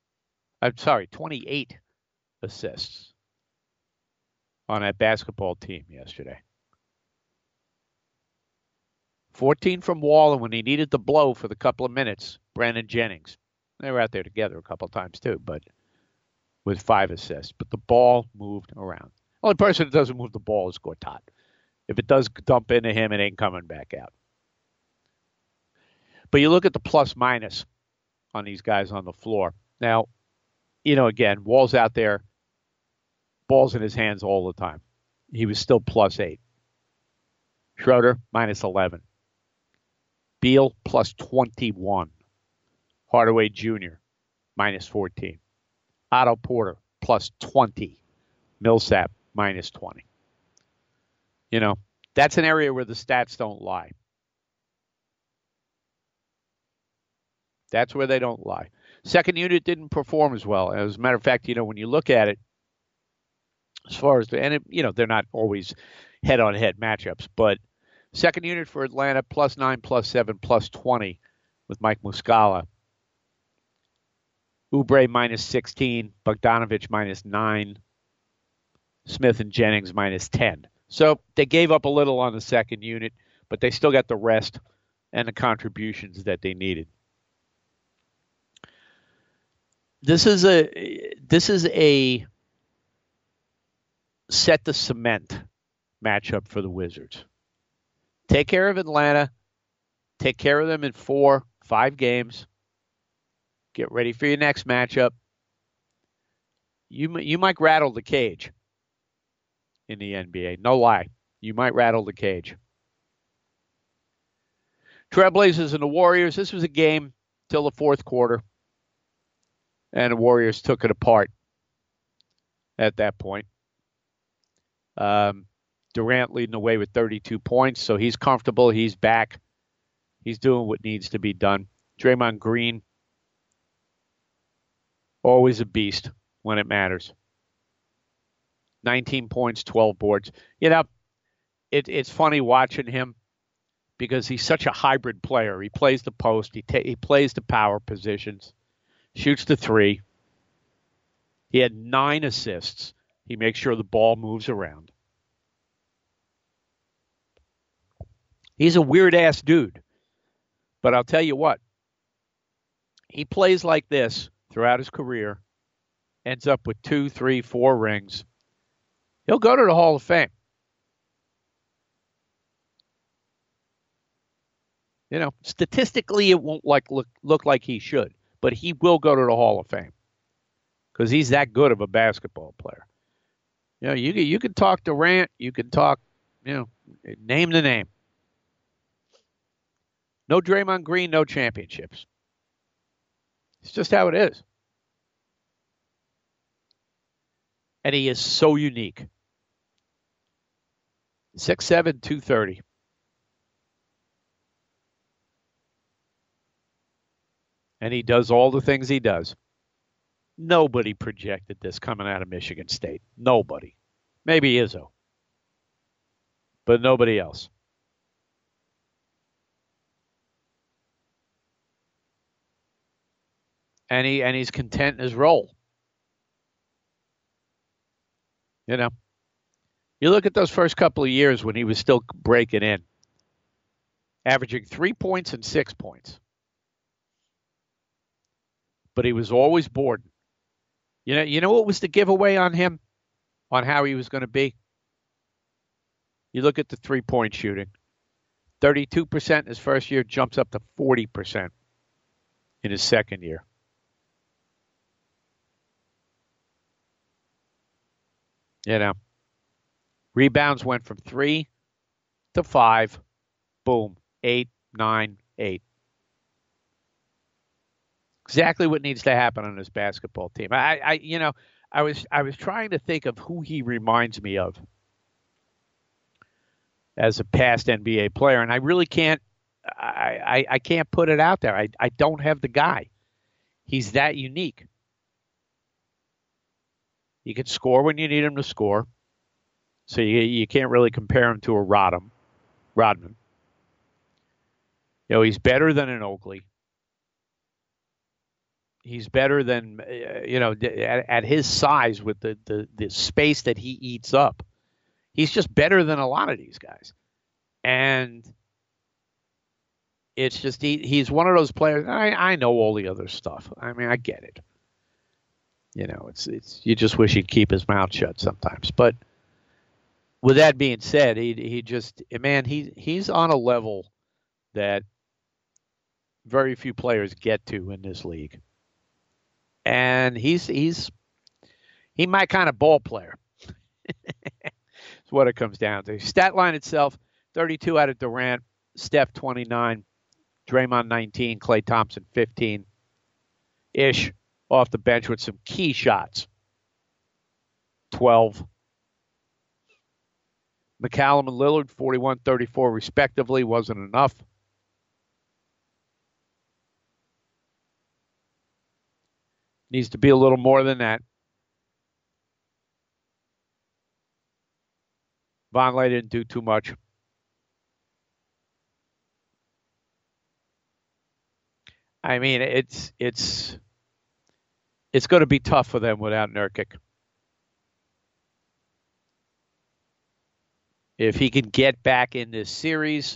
on that basketball team yesterday. 14 from Wall, and when he needed the blow for the couple of minutes, Brandon Jennings. They were out there together a couple of times too, but with 5 assists. But the ball moved around. Only person that doesn't move the ball is Gortat. If it does dump into him, it ain't coming back out. But you look at the plus-minus on these guys on the floor. Now, you know, again, Wall's out there, ball's in his hands all the time. He was still +8. Schroeder, -11. Beal, +21. Hardaway Jr., -14. Otto Porter, +20. Millsap, -20. You know, that's an area where the stats don't lie. That's where they don't lie. Second unit didn't perform as well. As a matter of fact, you know, when you look at it, as far as they're not always head-on-head matchups, but second unit for Atlanta, +9, +7, +20 with Mike Muscala. Oubre, -16. Bogdanovich, -9. Smith and Jennings, -10. So they gave up a little on the second unit, but they still got the rest and the contributions that they needed. This is a set the cement matchup for the Wizards. Take care of Atlanta. Take care of them in 4-5 games. Get ready for your next matchup. You might rattle the cage in the NBA. No lie. You might rattle the cage. Trailblazers and the Warriors. This was a game till the fourth quarter. And the Warriors took it apart at that point. Durant leading the way with 32 points, so he's comfortable. He's back. He's doing what needs to be done. Draymond Green, always a beast when it matters. 19 points, 12 boards. You know, it's funny watching him because he's such a hybrid player. He plays the post. He plays the power positions. Shoots the three. He had 9 assists. He makes sure the ball moves around. He's a weird-ass dude. But I'll tell you what. He plays like this throughout his career, ends up with 2, 3, 4 rings, he'll go to the Hall of Fame. You know, statistically, it won't look like he should, but he will go to the Hall of Fame because he's that good of a basketball player. You know, you could talk Durant, you could talk, you know, name the name. No Draymond Green, no championships. It's just how it is. And he is so unique. 6'7", 230. And he does all the things he does. Nobody projected this coming out of Michigan State. Nobody. Maybe Izzo. But nobody else. And he's content in his role. You know. You look at those first couple of years when he was still breaking in. Averaging 3 points and 6 points. But he was always bored. You know what was the giveaway on him? On how he was going to be? You look at the 3-point shooting. 32% in his first year, jumps up to 40% in his second year. You know. Rebounds went from 3 to 5. Boom. 8, 9, 8. Exactly what needs to happen on this basketball team. I was trying to think of who he reminds me of as a past NBA player, and I really can't. I can't put it out there. I don't have the guy. He's that unique. He can score when you need him to score, so you can't really compare him to a Rodman. You know, he's better than an Oakley. He's better than, at his size with the space that he eats up. He's just better than a lot of these guys. And it's just, he's one of those players. I know all the other stuff. I mean, I get it. You know, it's you just wish he'd keep his mouth shut sometimes. But with that being said, he's on a level that very few players get to in this league. And he's my kind of ball player. That's what it comes down to. Stat line itself, 32 out of Durant, Steph 29, Draymond 19, Klay Thompson 15-ish off the bench with some key shots. 12. McCallum and Lillard, 41-34 respectively, wasn't enough. Needs to be a little more than that. Vonleh didn't do too much. I mean, it's going to be tough for them without Nurkic. If he can get back in this series,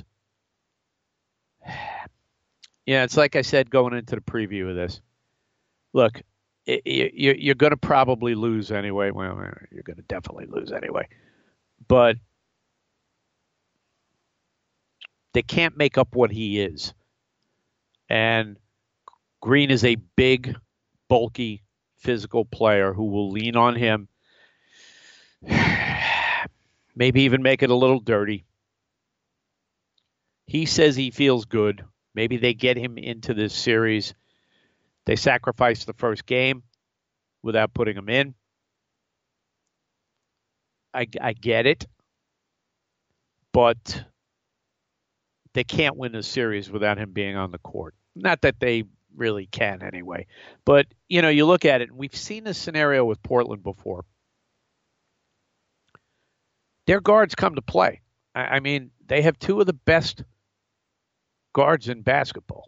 it's like I said going into the preview of this. Look, you're going to probably lose anyway. Well, you're going to definitely lose anyway. But they can't make up what he is. And Green is a big, bulky, physical player who will lean on him. Maybe even make it a little dirty. He says he feels good. Maybe they get him into this series. They sacrificed the first game without putting him in. I get it. But they can't win the series without him being on the court. Not that they really can anyway. But, you look at it, and we've seen this scenario with Portland before. Their guards come to play. I mean, they have two of the best guards in basketball.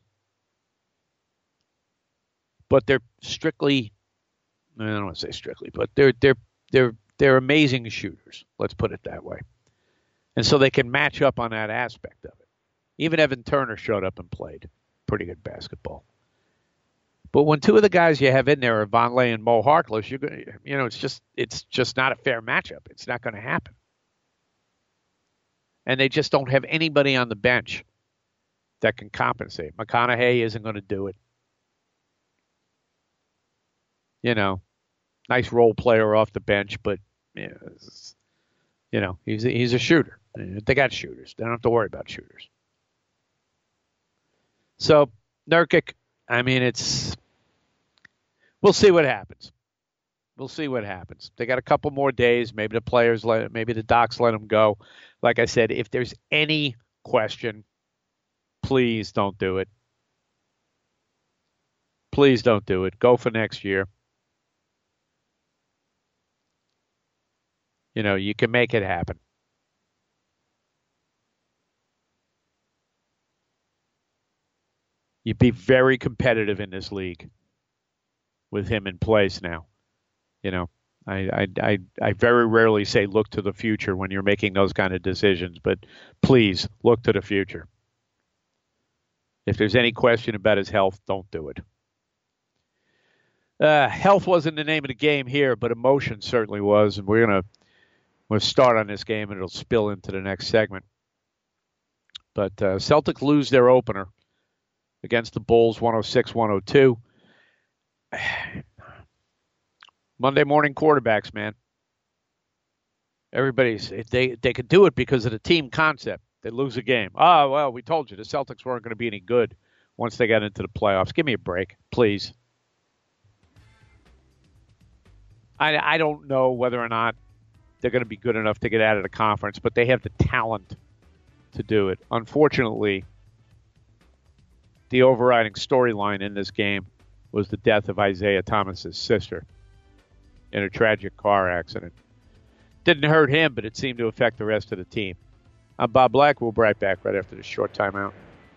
But they're strictly, I don't want to say strictly, but they're amazing shooters. Let's put it that way. And so they can match up on that aspect of it. Even Evan Turner showed up and played pretty good basketball. But when two of the guys you have in there are Vonleh and Mo Harkless, it's just not a fair matchup. It's not going to happen. And they just don't have anybody on the bench that can compensate. McConaughey isn't going to do it. Nice role player off the bench, but he's a shooter. They got shooters. They don't have to worry about shooters. So Nurkic, we'll see what happens. We'll see what happens. They got a couple more days. Maybe the docs let them go. Like I said, if there's any question, please don't do it. Please don't do it. Go for next year. You can make it happen. You'd be very competitive in this league with him in place now. I very rarely say look to the future when you're making those kind of decisions, but please look to the future. If there's any question about his health, don't do it. Health wasn't the name of the game here, but emotion certainly was, and we'll start on this game, and it'll spill into the next segment. But Celtics lose their opener against the Bulls, 106-102. Monday morning quarterbacks, man. They could do it because of the team concept. They lose a game. Oh, well, we told you the Celtics weren't going to be any good once they got into the playoffs. Give me a break, please. I don't know whether or not they're going to be good enough to get out of the conference, but they have the talent to do it. Unfortunately, the overriding storyline in this game was the death of Isaiah Thomas's sister in a tragic car accident. Didn't hurt him, but it seemed to affect the rest of the team. I'm Bob Black. We'll be right back right after this short timeout.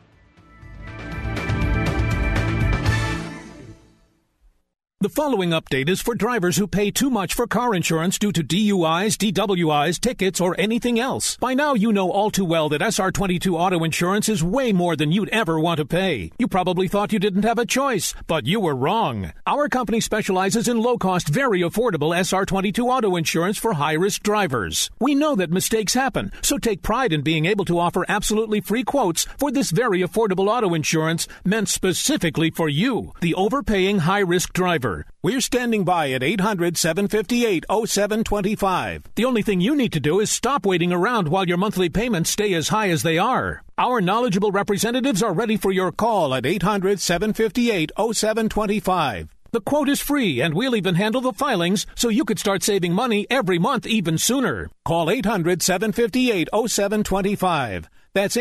The following update is for drivers who pay too much for car insurance due to DUIs, DWIs, tickets, or anything else. By now, you know all too well that SR22 auto insurance is way more than you'd ever want to pay. You probably thought you didn't have a choice, but you were wrong. Our company specializes in low-cost, very affordable SR22 auto insurance for high-risk drivers. We know that mistakes happen, so take pride in being able to offer absolutely free quotes for this very affordable auto insurance meant specifically for you, the overpaying high-risk driver. We're standing by at 800-758-0725. The only thing you need to do is stop waiting around while your monthly payments stay as high as they are. Our knowledgeable representatives are ready for your call at 800-758-0725. The quote is free, and we'll even handle the filings so you could start saving money every month even sooner. Call 800-758-0725. That's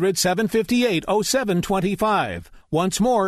800-758-0725. Once more,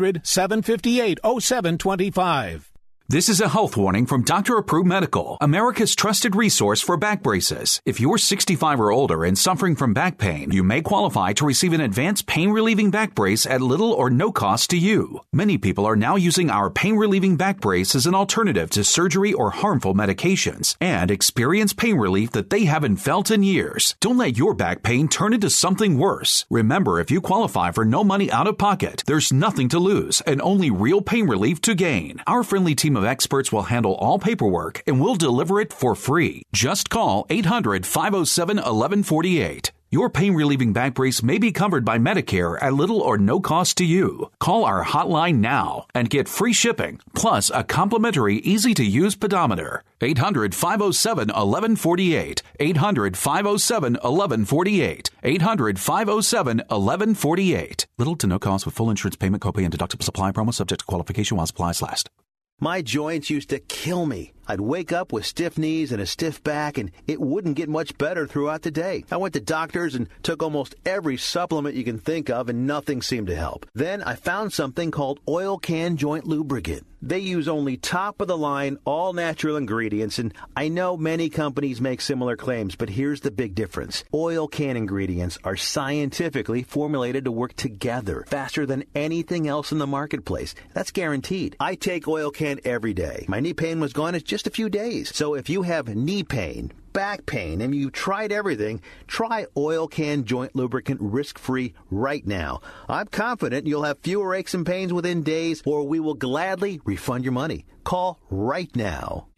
800-758-0725. This is a health warning from Dr. Approved Medical, America's trusted resource for back braces. If you're 65 or older and suffering from back pain, you may qualify to receive an advanced pain-relieving back brace at little or no cost to you. Many people are now using our pain-relieving back brace as an alternative to surgery or harmful medications and experience pain relief that they haven't felt in years. Don't let your back pain turn into something worse. Remember, if you qualify for no money out of pocket, there's nothing to lose and only real pain relief to gain. Our friendly team of experts will handle all paperwork and will deliver it for free. Just call 800-507-1148. Your pain-relieving back brace may be covered by Medicare at little or no cost to you. Call our hotline now and get free shipping, plus a complimentary, easy-to-use pedometer. 800-507-1148. 800-507-1148. 800-507-1148. Little to no cost with full insurance payment, copay, and deductible supply promo subject to qualification while supplies last. My joints used to kill me. I'd wake up with stiff knees and a stiff back, and it wouldn't get much better throughout the day. I went to doctors and took almost every supplement you can think of, and nothing seemed to help. Then I found something called Oil Can Joint Lubricant. They use only top-of-the-line, all-natural ingredients, and I know many companies make similar claims, but here's the big difference. Oil Can ingredients are scientifically formulated to work together faster than anything else in the marketplace. That's guaranteed. I take Oil Can every day. My knee pain was gone in just a few days. So if you have knee pain, back pain, and you've tried everything, try Oil Can Joint Lubricant risk-free right now. I'm confident you'll have fewer aches and pains within days, or we will gladly refund your money. Call right now.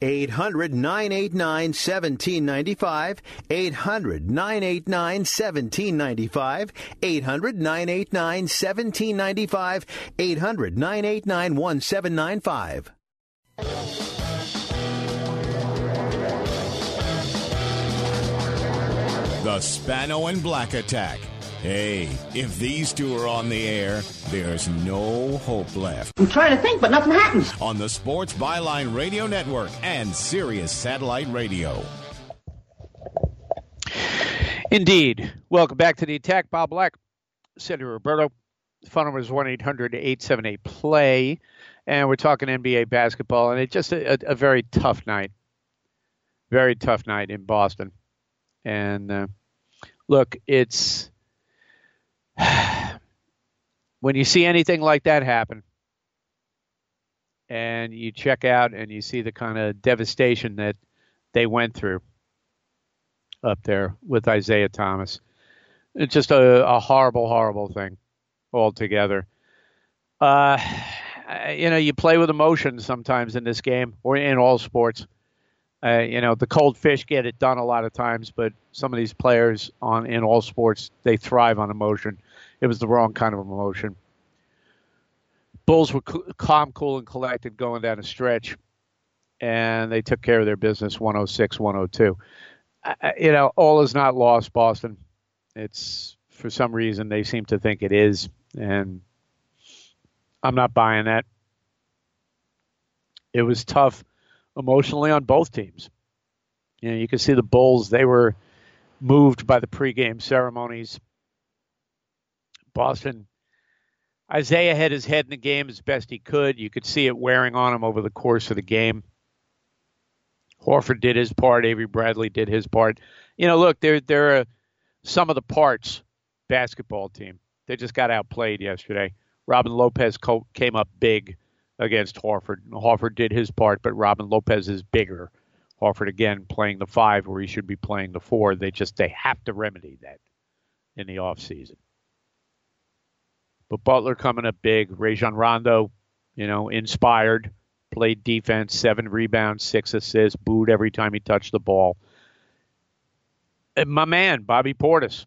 800-989-1795. 800-989-1795. 800-989-1795. 800-989-1795. The Spano and Black Attack. Hey, if these two are on the air, there's no hope left. I'm trying to think, but nothing happens. On the Sports Byline Radio Network and Sirius Satellite Radio. Indeed. Welcome back to the Attack. Bob Black, Senator Roberto. The phone number is 1-800-878-PLAY. And we're talking NBA basketball, and it's just a very tough night. Very tough night in Boston. And look, it's when you see anything like that happen and you check out and you see the kind of devastation that they went through up there with Isaiah Thomas, it's just a horrible, horrible thing altogether. You play with emotion sometimes in this game or in all sports. The cold fish get it done a lot of times, but some of these players in all sports, they thrive on emotion. It was the wrong kind of emotion. Bulls were calm, cool, and collected going down a stretch, and they took care of their business 106-102. All is not lost, Boston. It's, for some reason, they seem to think it is, and I'm not buying that. It was tough emotionally on both teams. You can see the Bulls, they were moved by the pregame ceremonies. Boston, Isaiah had his head in the game as best he could. You could see it wearing on him over the course of the game. Horford did his part. Avery Bradley did his part. Look, they're a sum of the parts basketball team. They just got outplayed yesterday. Robin Lopez came up big against Horford. Horford did his part, but Robin Lopez is bigger. Horford, again, playing the 5 where he should be playing the 4. They have to remedy that in the offseason. But Butler coming up big. Rajon Rondo, inspired, played defense, 7 rebounds, 6 assists, booed every time he touched the ball. And my man, Bobby Portis.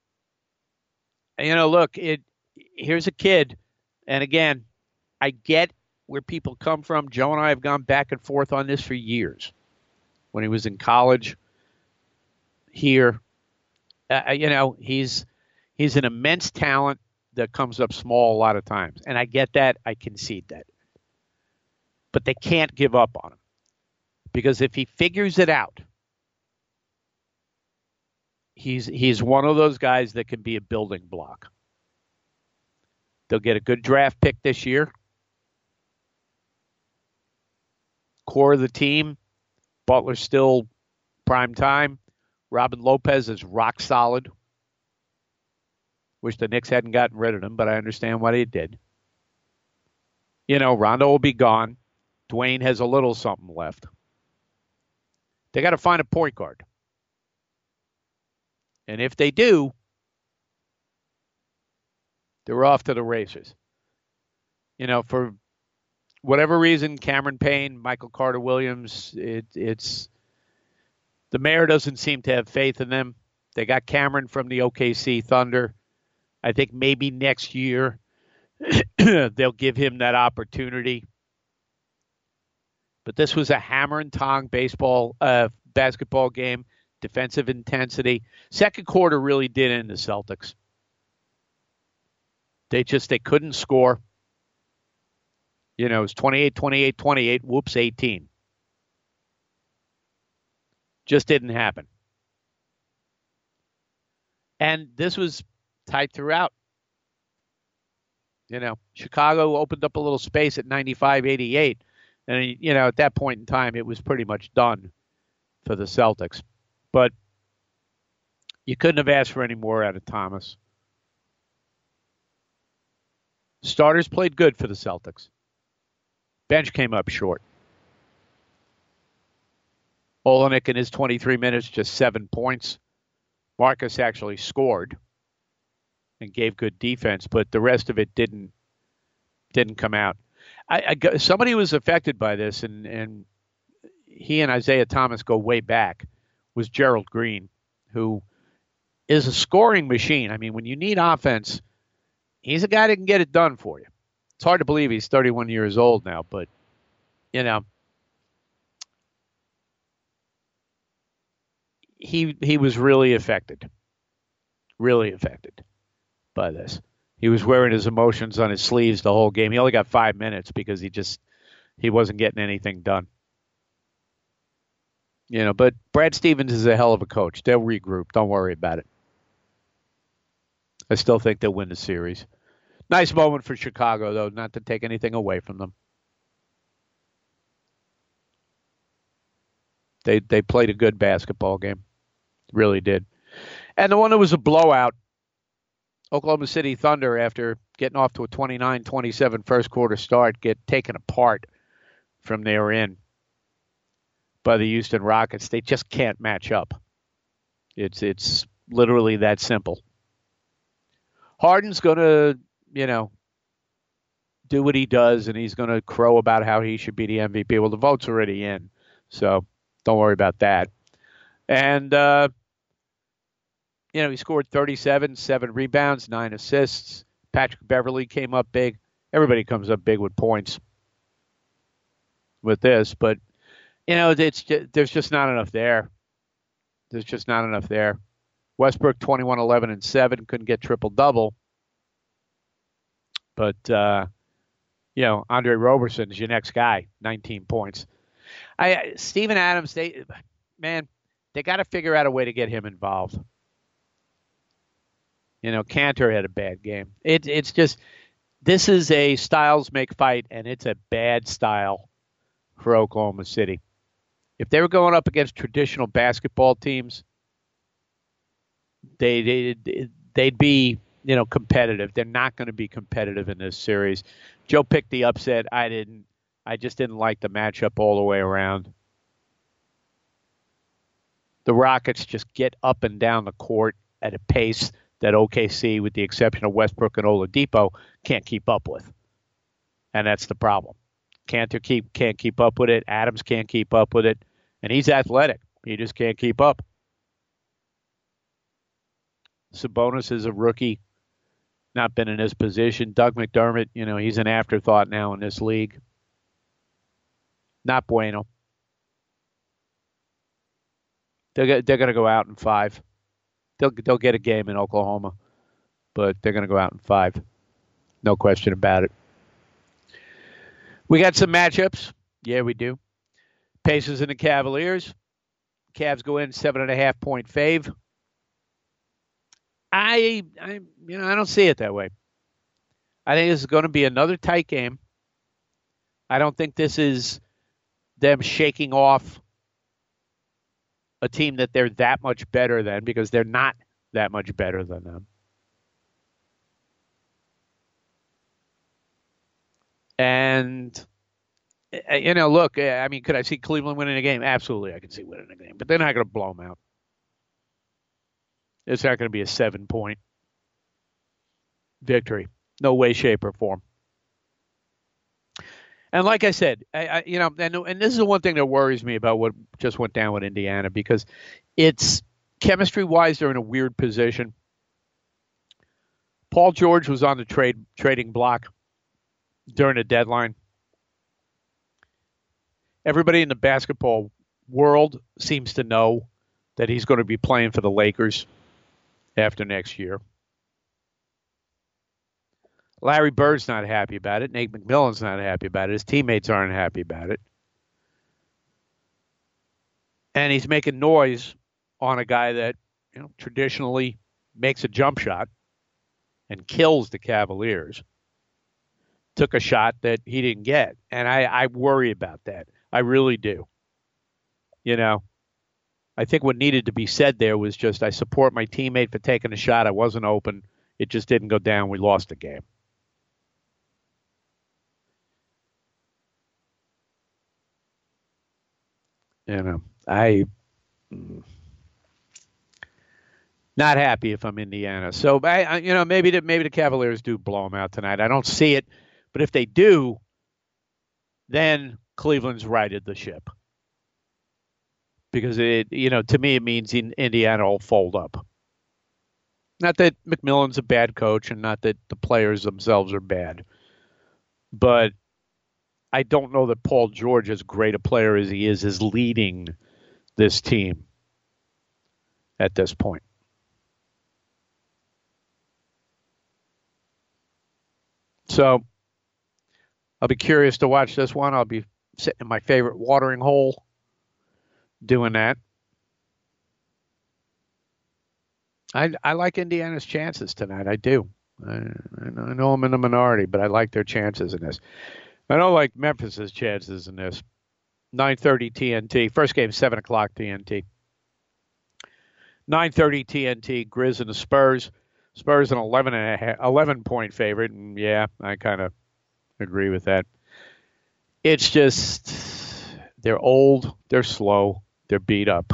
Look, here's a kid, and again, I get where people come from. Joe and I have gone back and forth on this for years. When he was in college here, he's an immense talent that comes up small a lot of times. And I get that. I concede that. But they can't give up on him. Because if he figures it out, he's one of those guys that can be a building block. They'll get a good draft pick this year. Core of the team, Butler's still prime time. Robin Lopez is rock solid. Wish the Knicks hadn't gotten rid of him, but I understand why they did. Rondo will be gone. Dwayne has a little something left. They got to find a point guard. And if they do, they're off to the races. For whatever reason, Cameron Payne, Michael Carter-Williams, it's the mayor doesn't seem to have faith in them. They got Cameron from the OKC Thunder. I think maybe next year they'll give him that opportunity. But this was a hammer and tong basketball game, defensive intensity. Second quarter really did end the Celtics. They couldn't score. It was 28, whoops, 18. Just didn't happen. And this was tight throughout. Chicago opened up a little space at 95-88. And, at that point in time, it was pretty much done for the Celtics. But you couldn't have asked for any more out of Thomas. Starters played good for the Celtics. Bench came up short. Olenek in his 23 minutes, just 7 points. Marcus actually scored and gave good defense, but the rest of it didn't come out. Somebody was affected by this, and he and Isaiah Thomas go way back, was Gerald Green, who is a scoring machine. I mean, when you need offense, he's a guy that can get it done for you. It's hard to believe he's 31 years old now, but, you know, he was really affected by this. He was wearing his emotions on his sleeves the whole game. He only got 5 minutes because he wasn't getting anything done. You know, but Brad Stevens is a hell of a coach. They'll regroup. Don't worry about it. I still think they'll win the series. Nice moment for Chicago, though, not to take anything away from them. They played a good basketball game. Really did. And the one that was a blowout, Oklahoma City Thunder, after getting off to a 29-27 first quarter start, get taken apart from there in by the Houston Rockets. They just can't match up. It's literally that simple. Harden's going to, you know, do what he does, and he's going to crow about how he should be the MVP. Well, the vote's already in, so don't worry about that. And, you know, he scored 37, 7 rebounds, 9 assists. Patrick Beverley came up big. Everybody comes up big with points with this, but, you know, there's just not enough there. There's just not enough there. Westbrook, 21, 11, and 7, couldn't get triple-double. But, you know, Andre Roberson is your next guy, 19 points. Steven Adams, they got to figure out a way to get him involved. You know, Cantor had a bad game. It's just, this is a styles make fight, and it's a bad style for Oklahoma City. If they were going up against traditional basketball teams, they'd be, you know, competitive. They're not going to be competitive in this series. Joe picked the upset. I didn't. I just didn't like the matchup all the way around. The Rockets just get up and down the court at a pace that OKC, with the exception of Westbrook and Oladipo, can't keep up with. And that's the problem. Cantor can't keep up with it. Adams can't keep up with it. And he's athletic. He just can't keep up. Sabonis is a rookie, not been in his position. Doug McDermott, you know, he's an afterthought now in this league. Not bueno. They're going to go out in 5. They'll get a game in Oklahoma, but they're going to go out in 5. No question about it. We got some matchups. Yeah, we do. Pacers and the Cavaliers. Cavs go in 7.5-point fave. I don't see it that way. I think this is going to be another tight game. I don't think this is them shaking off a team that they're that much better than, because they're not that much better than them. And, you know, look, I mean, could I see Cleveland winning a game? Absolutely, I can see winning a game. But they're not going to blow them out. It's not going to be a 7-point victory. No way, shape, or form. And like I said, you know, and this is the one thing that worries me about what just went down with Indiana, because it's chemistry-wise, they're in a weird position. Paul George was on the trading block during the deadline. Everybody in the basketball world seems to know that he's going to be playing for the Lakers after next year. Larry Bird's not happy about it. Nate McMillan's not happy about it. His teammates aren't happy about it. And he's making noise on a guy that, you know, traditionally makes a jump shot and kills the Cavaliers. Took a shot that he didn't get. And I worry about that. I really do. You know, I think what needed to be said there was just, I support my teammate for taking a shot. I wasn't open. It just didn't go down. We lost the game. I not happy if I'm Indiana. So maybe the Cavaliers do blow them out tonight. I don't see it, but if they do, then Cleveland's righted the ship. Because to me it means Indiana will fold up. Not that McMillan's a bad coach and not that the players themselves are bad. But I don't know that Paul George, as great a player as he is leading this team at this point. So I'll be curious to watch this one. I'll be sitting in my favorite watering hole doing that. I like Indiana's chances tonight. I do. I know I'm in the minority, but I like their chances in this. I don't like Memphis's chances in this. 9:30 TNT. First game, 7 o'clock TNT. 9:30 TNT, Grizz and the Spurs. Spurs an 11-point favorite, and yeah, I kind of agree with that. It's just they're old, they're slow, they're beat up.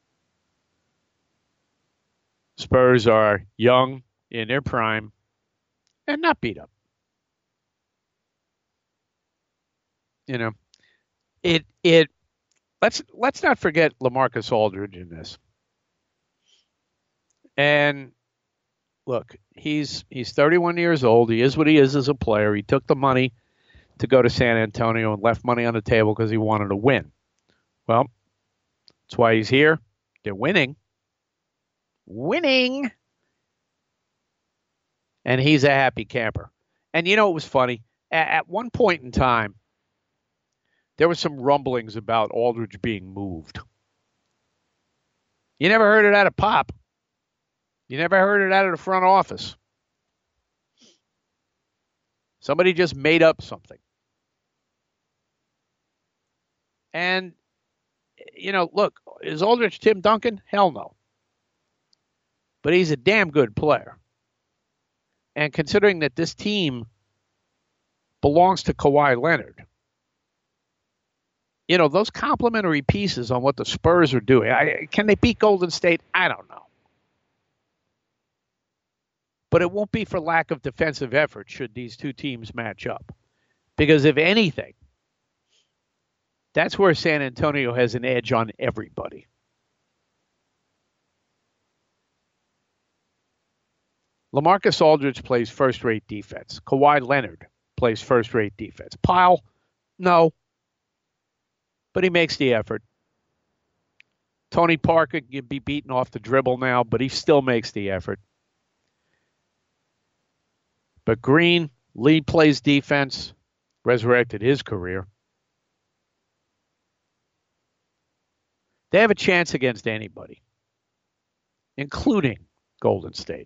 Spurs are young, in their prime, and not beat up. Let's not forget LaMarcus Aldridge in this. And look, he's 31 years old. He is what he is as a player. He took the money to go to San Antonio and left money on the table because he wanted to win. Well, that's why he's here. They're winning. And he's a happy camper. And it was funny. At one point in time, there were some rumblings about Aldridge being moved. You never heard it out of Pop. You never heard it out of the front office. Somebody just made up something. And, look, is Aldridge Tim Duncan? Hell no. But he's a damn good player. And considering that this team belongs to Kawhi Leonard, those complementary pieces on what the Spurs are doing, can they beat Golden State? I don't know. But it won't be for lack of defensive effort should these two teams match up. Because if anything, that's where San Antonio has an edge on everybody. LaMarcus Aldridge plays first-rate defense. Kawhi Leonard plays first-rate defense. Pyle, no. But he makes the effort. Tony Parker can be beaten off the dribble now, but he still makes the effort. But Green, Lee plays defense, resurrected his career. They have a chance against anybody, including Golden State.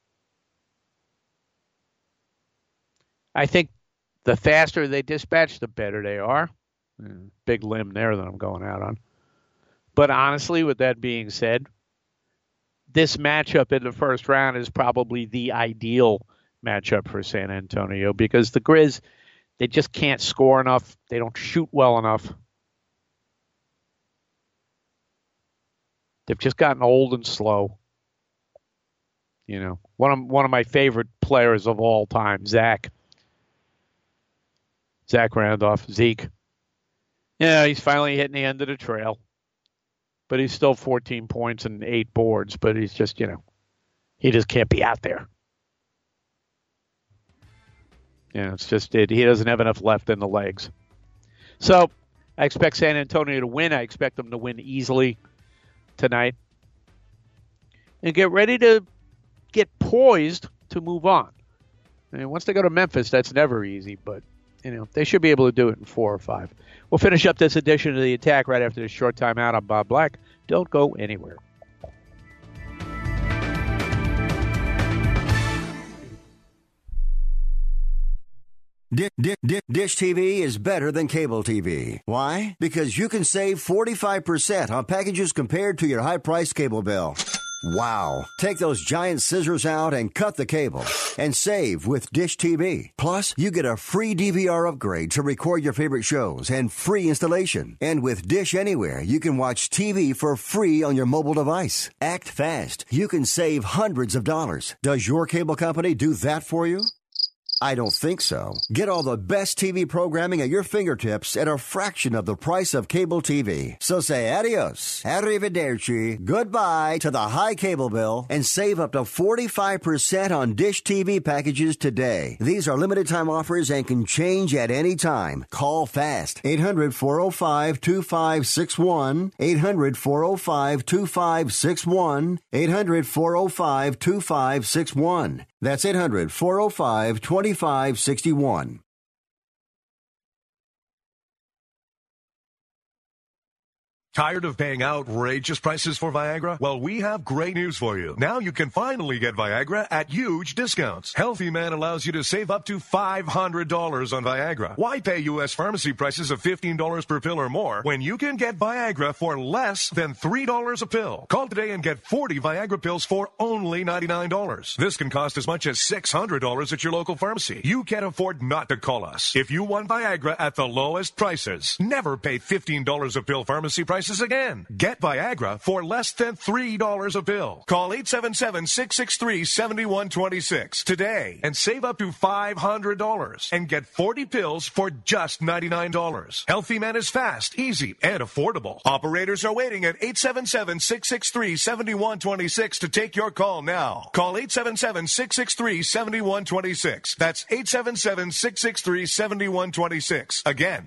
I think the faster they dispatch, the better they are. Big limb there that I'm going out on. But honestly, with that being said, this matchup in the first round is probably the ideal matchup for San Antonio because the Grizz, they just can't score enough. They don't shoot well enough. They've just gotten old and slow. One of my favorite players of all time, Zach Randolph, Zeke. He's finally hitting the end of the trail. But he's still 14 points and 8 boards. But he's just, he just can't be out there. It's just he doesn't have enough left in the legs. So I expect San Antonio to win. I expect them to win easily tonight. And get ready to get poised to move on. Once they go to Memphis, that's never easy. But, they should be able to do it in 4 or 5. We'll finish up this edition of The Attack right after this short time out. I'm Bob Black. Don't go anywhere. Dish TV is better than cable TV. Why? Because you can save 45% on packages compared to your high-priced cable bill. Wow. Take those giant scissors out and cut the cable and save with Dish TV. Plus, you get a free DVR upgrade to record your favorite shows and free installation. And with Dish Anywhere, you can watch TV for free on your mobile device. Act fast. You can save hundreds of dollars. Does your cable company do that for you? I don't think so. Get all the best TV programming at your fingertips at a fraction of the price of cable TV. So say adios, arrivederci, goodbye to the high cable bill and save up to 45% on Dish TV packages today. These are limited time offers and can change at any time. Call fast. 800-405-2561. 800-405-2561. 800-405-2561. That's 800-405-2561. Tired of paying outrageous prices for Viagra? Well, we have great news for you. Now you can finally get Viagra at huge discounts. Healthy Man allows you to save up to $500 on Viagra. Why pay U.S. pharmacy prices of $15 per pill or more when you can get Viagra for less than $3 a pill? Call today and get 40 Viagra pills for only $99. This can cost as much as $600 at your local pharmacy. You can't afford not to call us. If you want Viagra at the lowest prices, never pay $15 a pill pharmacy prices again. Get Viagra for less than $3 a pill. Call 877-663-7126 today and save up to $500 and get 40 pills for just $99. Healthy Man is fast, easy, and affordable. Operators are waiting at 877-663-7126 to take your call now. Call 877-663-7126. That's 877-663-7126. Again,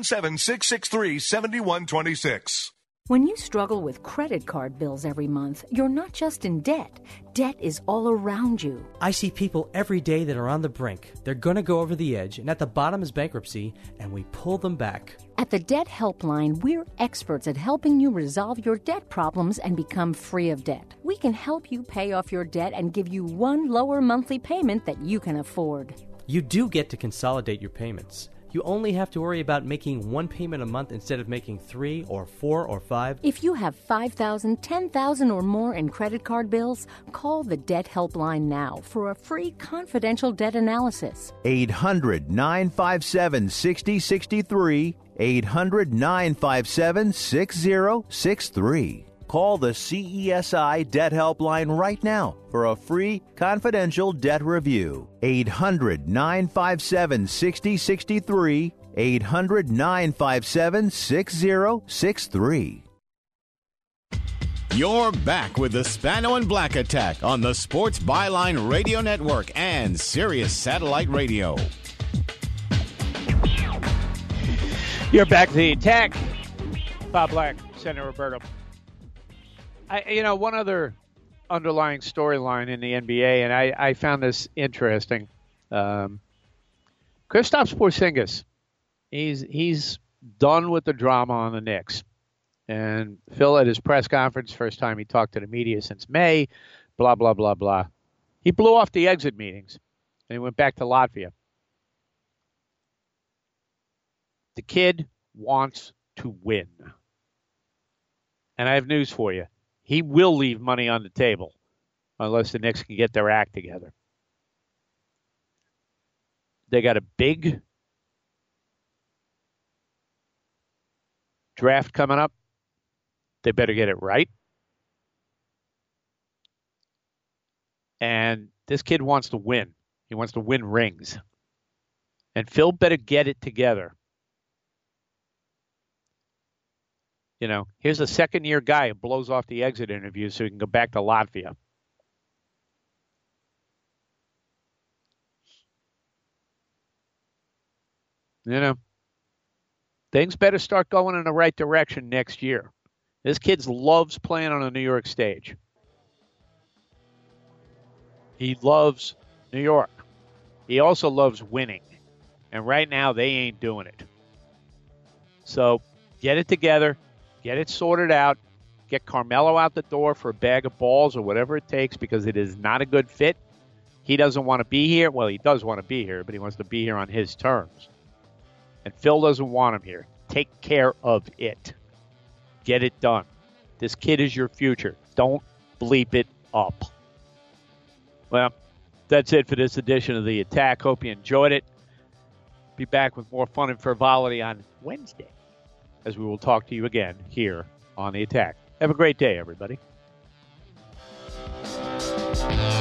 877-663-7126. When you struggle with credit card bills every month, you're not just in debt. Debt is all around you. I see people every day that are on the brink. They're going to go over the edge, and at the bottom is bankruptcy, and we pull them back. At the Debt Helpline, we're experts at helping you resolve your debt problems and become free of debt. We can help you pay off your debt and give you one lower monthly payment that you can afford. You do get to consolidate your payments. You only have to worry about making one payment a month instead of making 3 or 4 or 5. If you have $5,000, $10,000 or more in credit card bills, call the Debt Helpline now for a free confidential debt analysis. 800-957-6063. 800-957-6063. Call the CESI Debt Helpline right now for a free confidential debt review. 800-957-6063. 800-957-6063. You're back with the Spano and Black Attack on the Sports Byline Radio Network and Sirius Satellite Radio. You're back to the attack. Bob Black, Senator Roberto. One other underlying storyline in the NBA, and I found this interesting. Kristaps Porzingis, he's done with the drama on the Knicks. And Phil, at his press conference, first time he talked to the media since May, blah, blah, blah, blah. He blew off the exit meetings, and he went back to Latvia. The kid wants to win. And I have news for you. He will leave money on the table unless the Knicks can get their act together. They got a big draft coming up. They better get it right. And this kid wants to win. He wants to win rings. And Phil better get it together. Here's a second-year guy who blows off the exit interview so he can go back to Latvia. Things better start going in the right direction next year. This kid loves playing on a New York stage. He loves New York. He also loves winning. And right now, they ain't doing it. So, get it together. Get it sorted out. Get Carmelo out the door for a bag of balls or whatever it takes because it is not a good fit. He doesn't want to be here. Well, he does want to be here, but he wants to be here on his terms. And Phil doesn't want him here. Take care of it. Get it done. This kid is your future. Don't bleep it up. Well, that's it for this edition of The Attack. Hope you enjoyed it. Be back with more fun and frivolity on Wednesday, as we will talk to you again here on The Attack. Have a great day, everybody.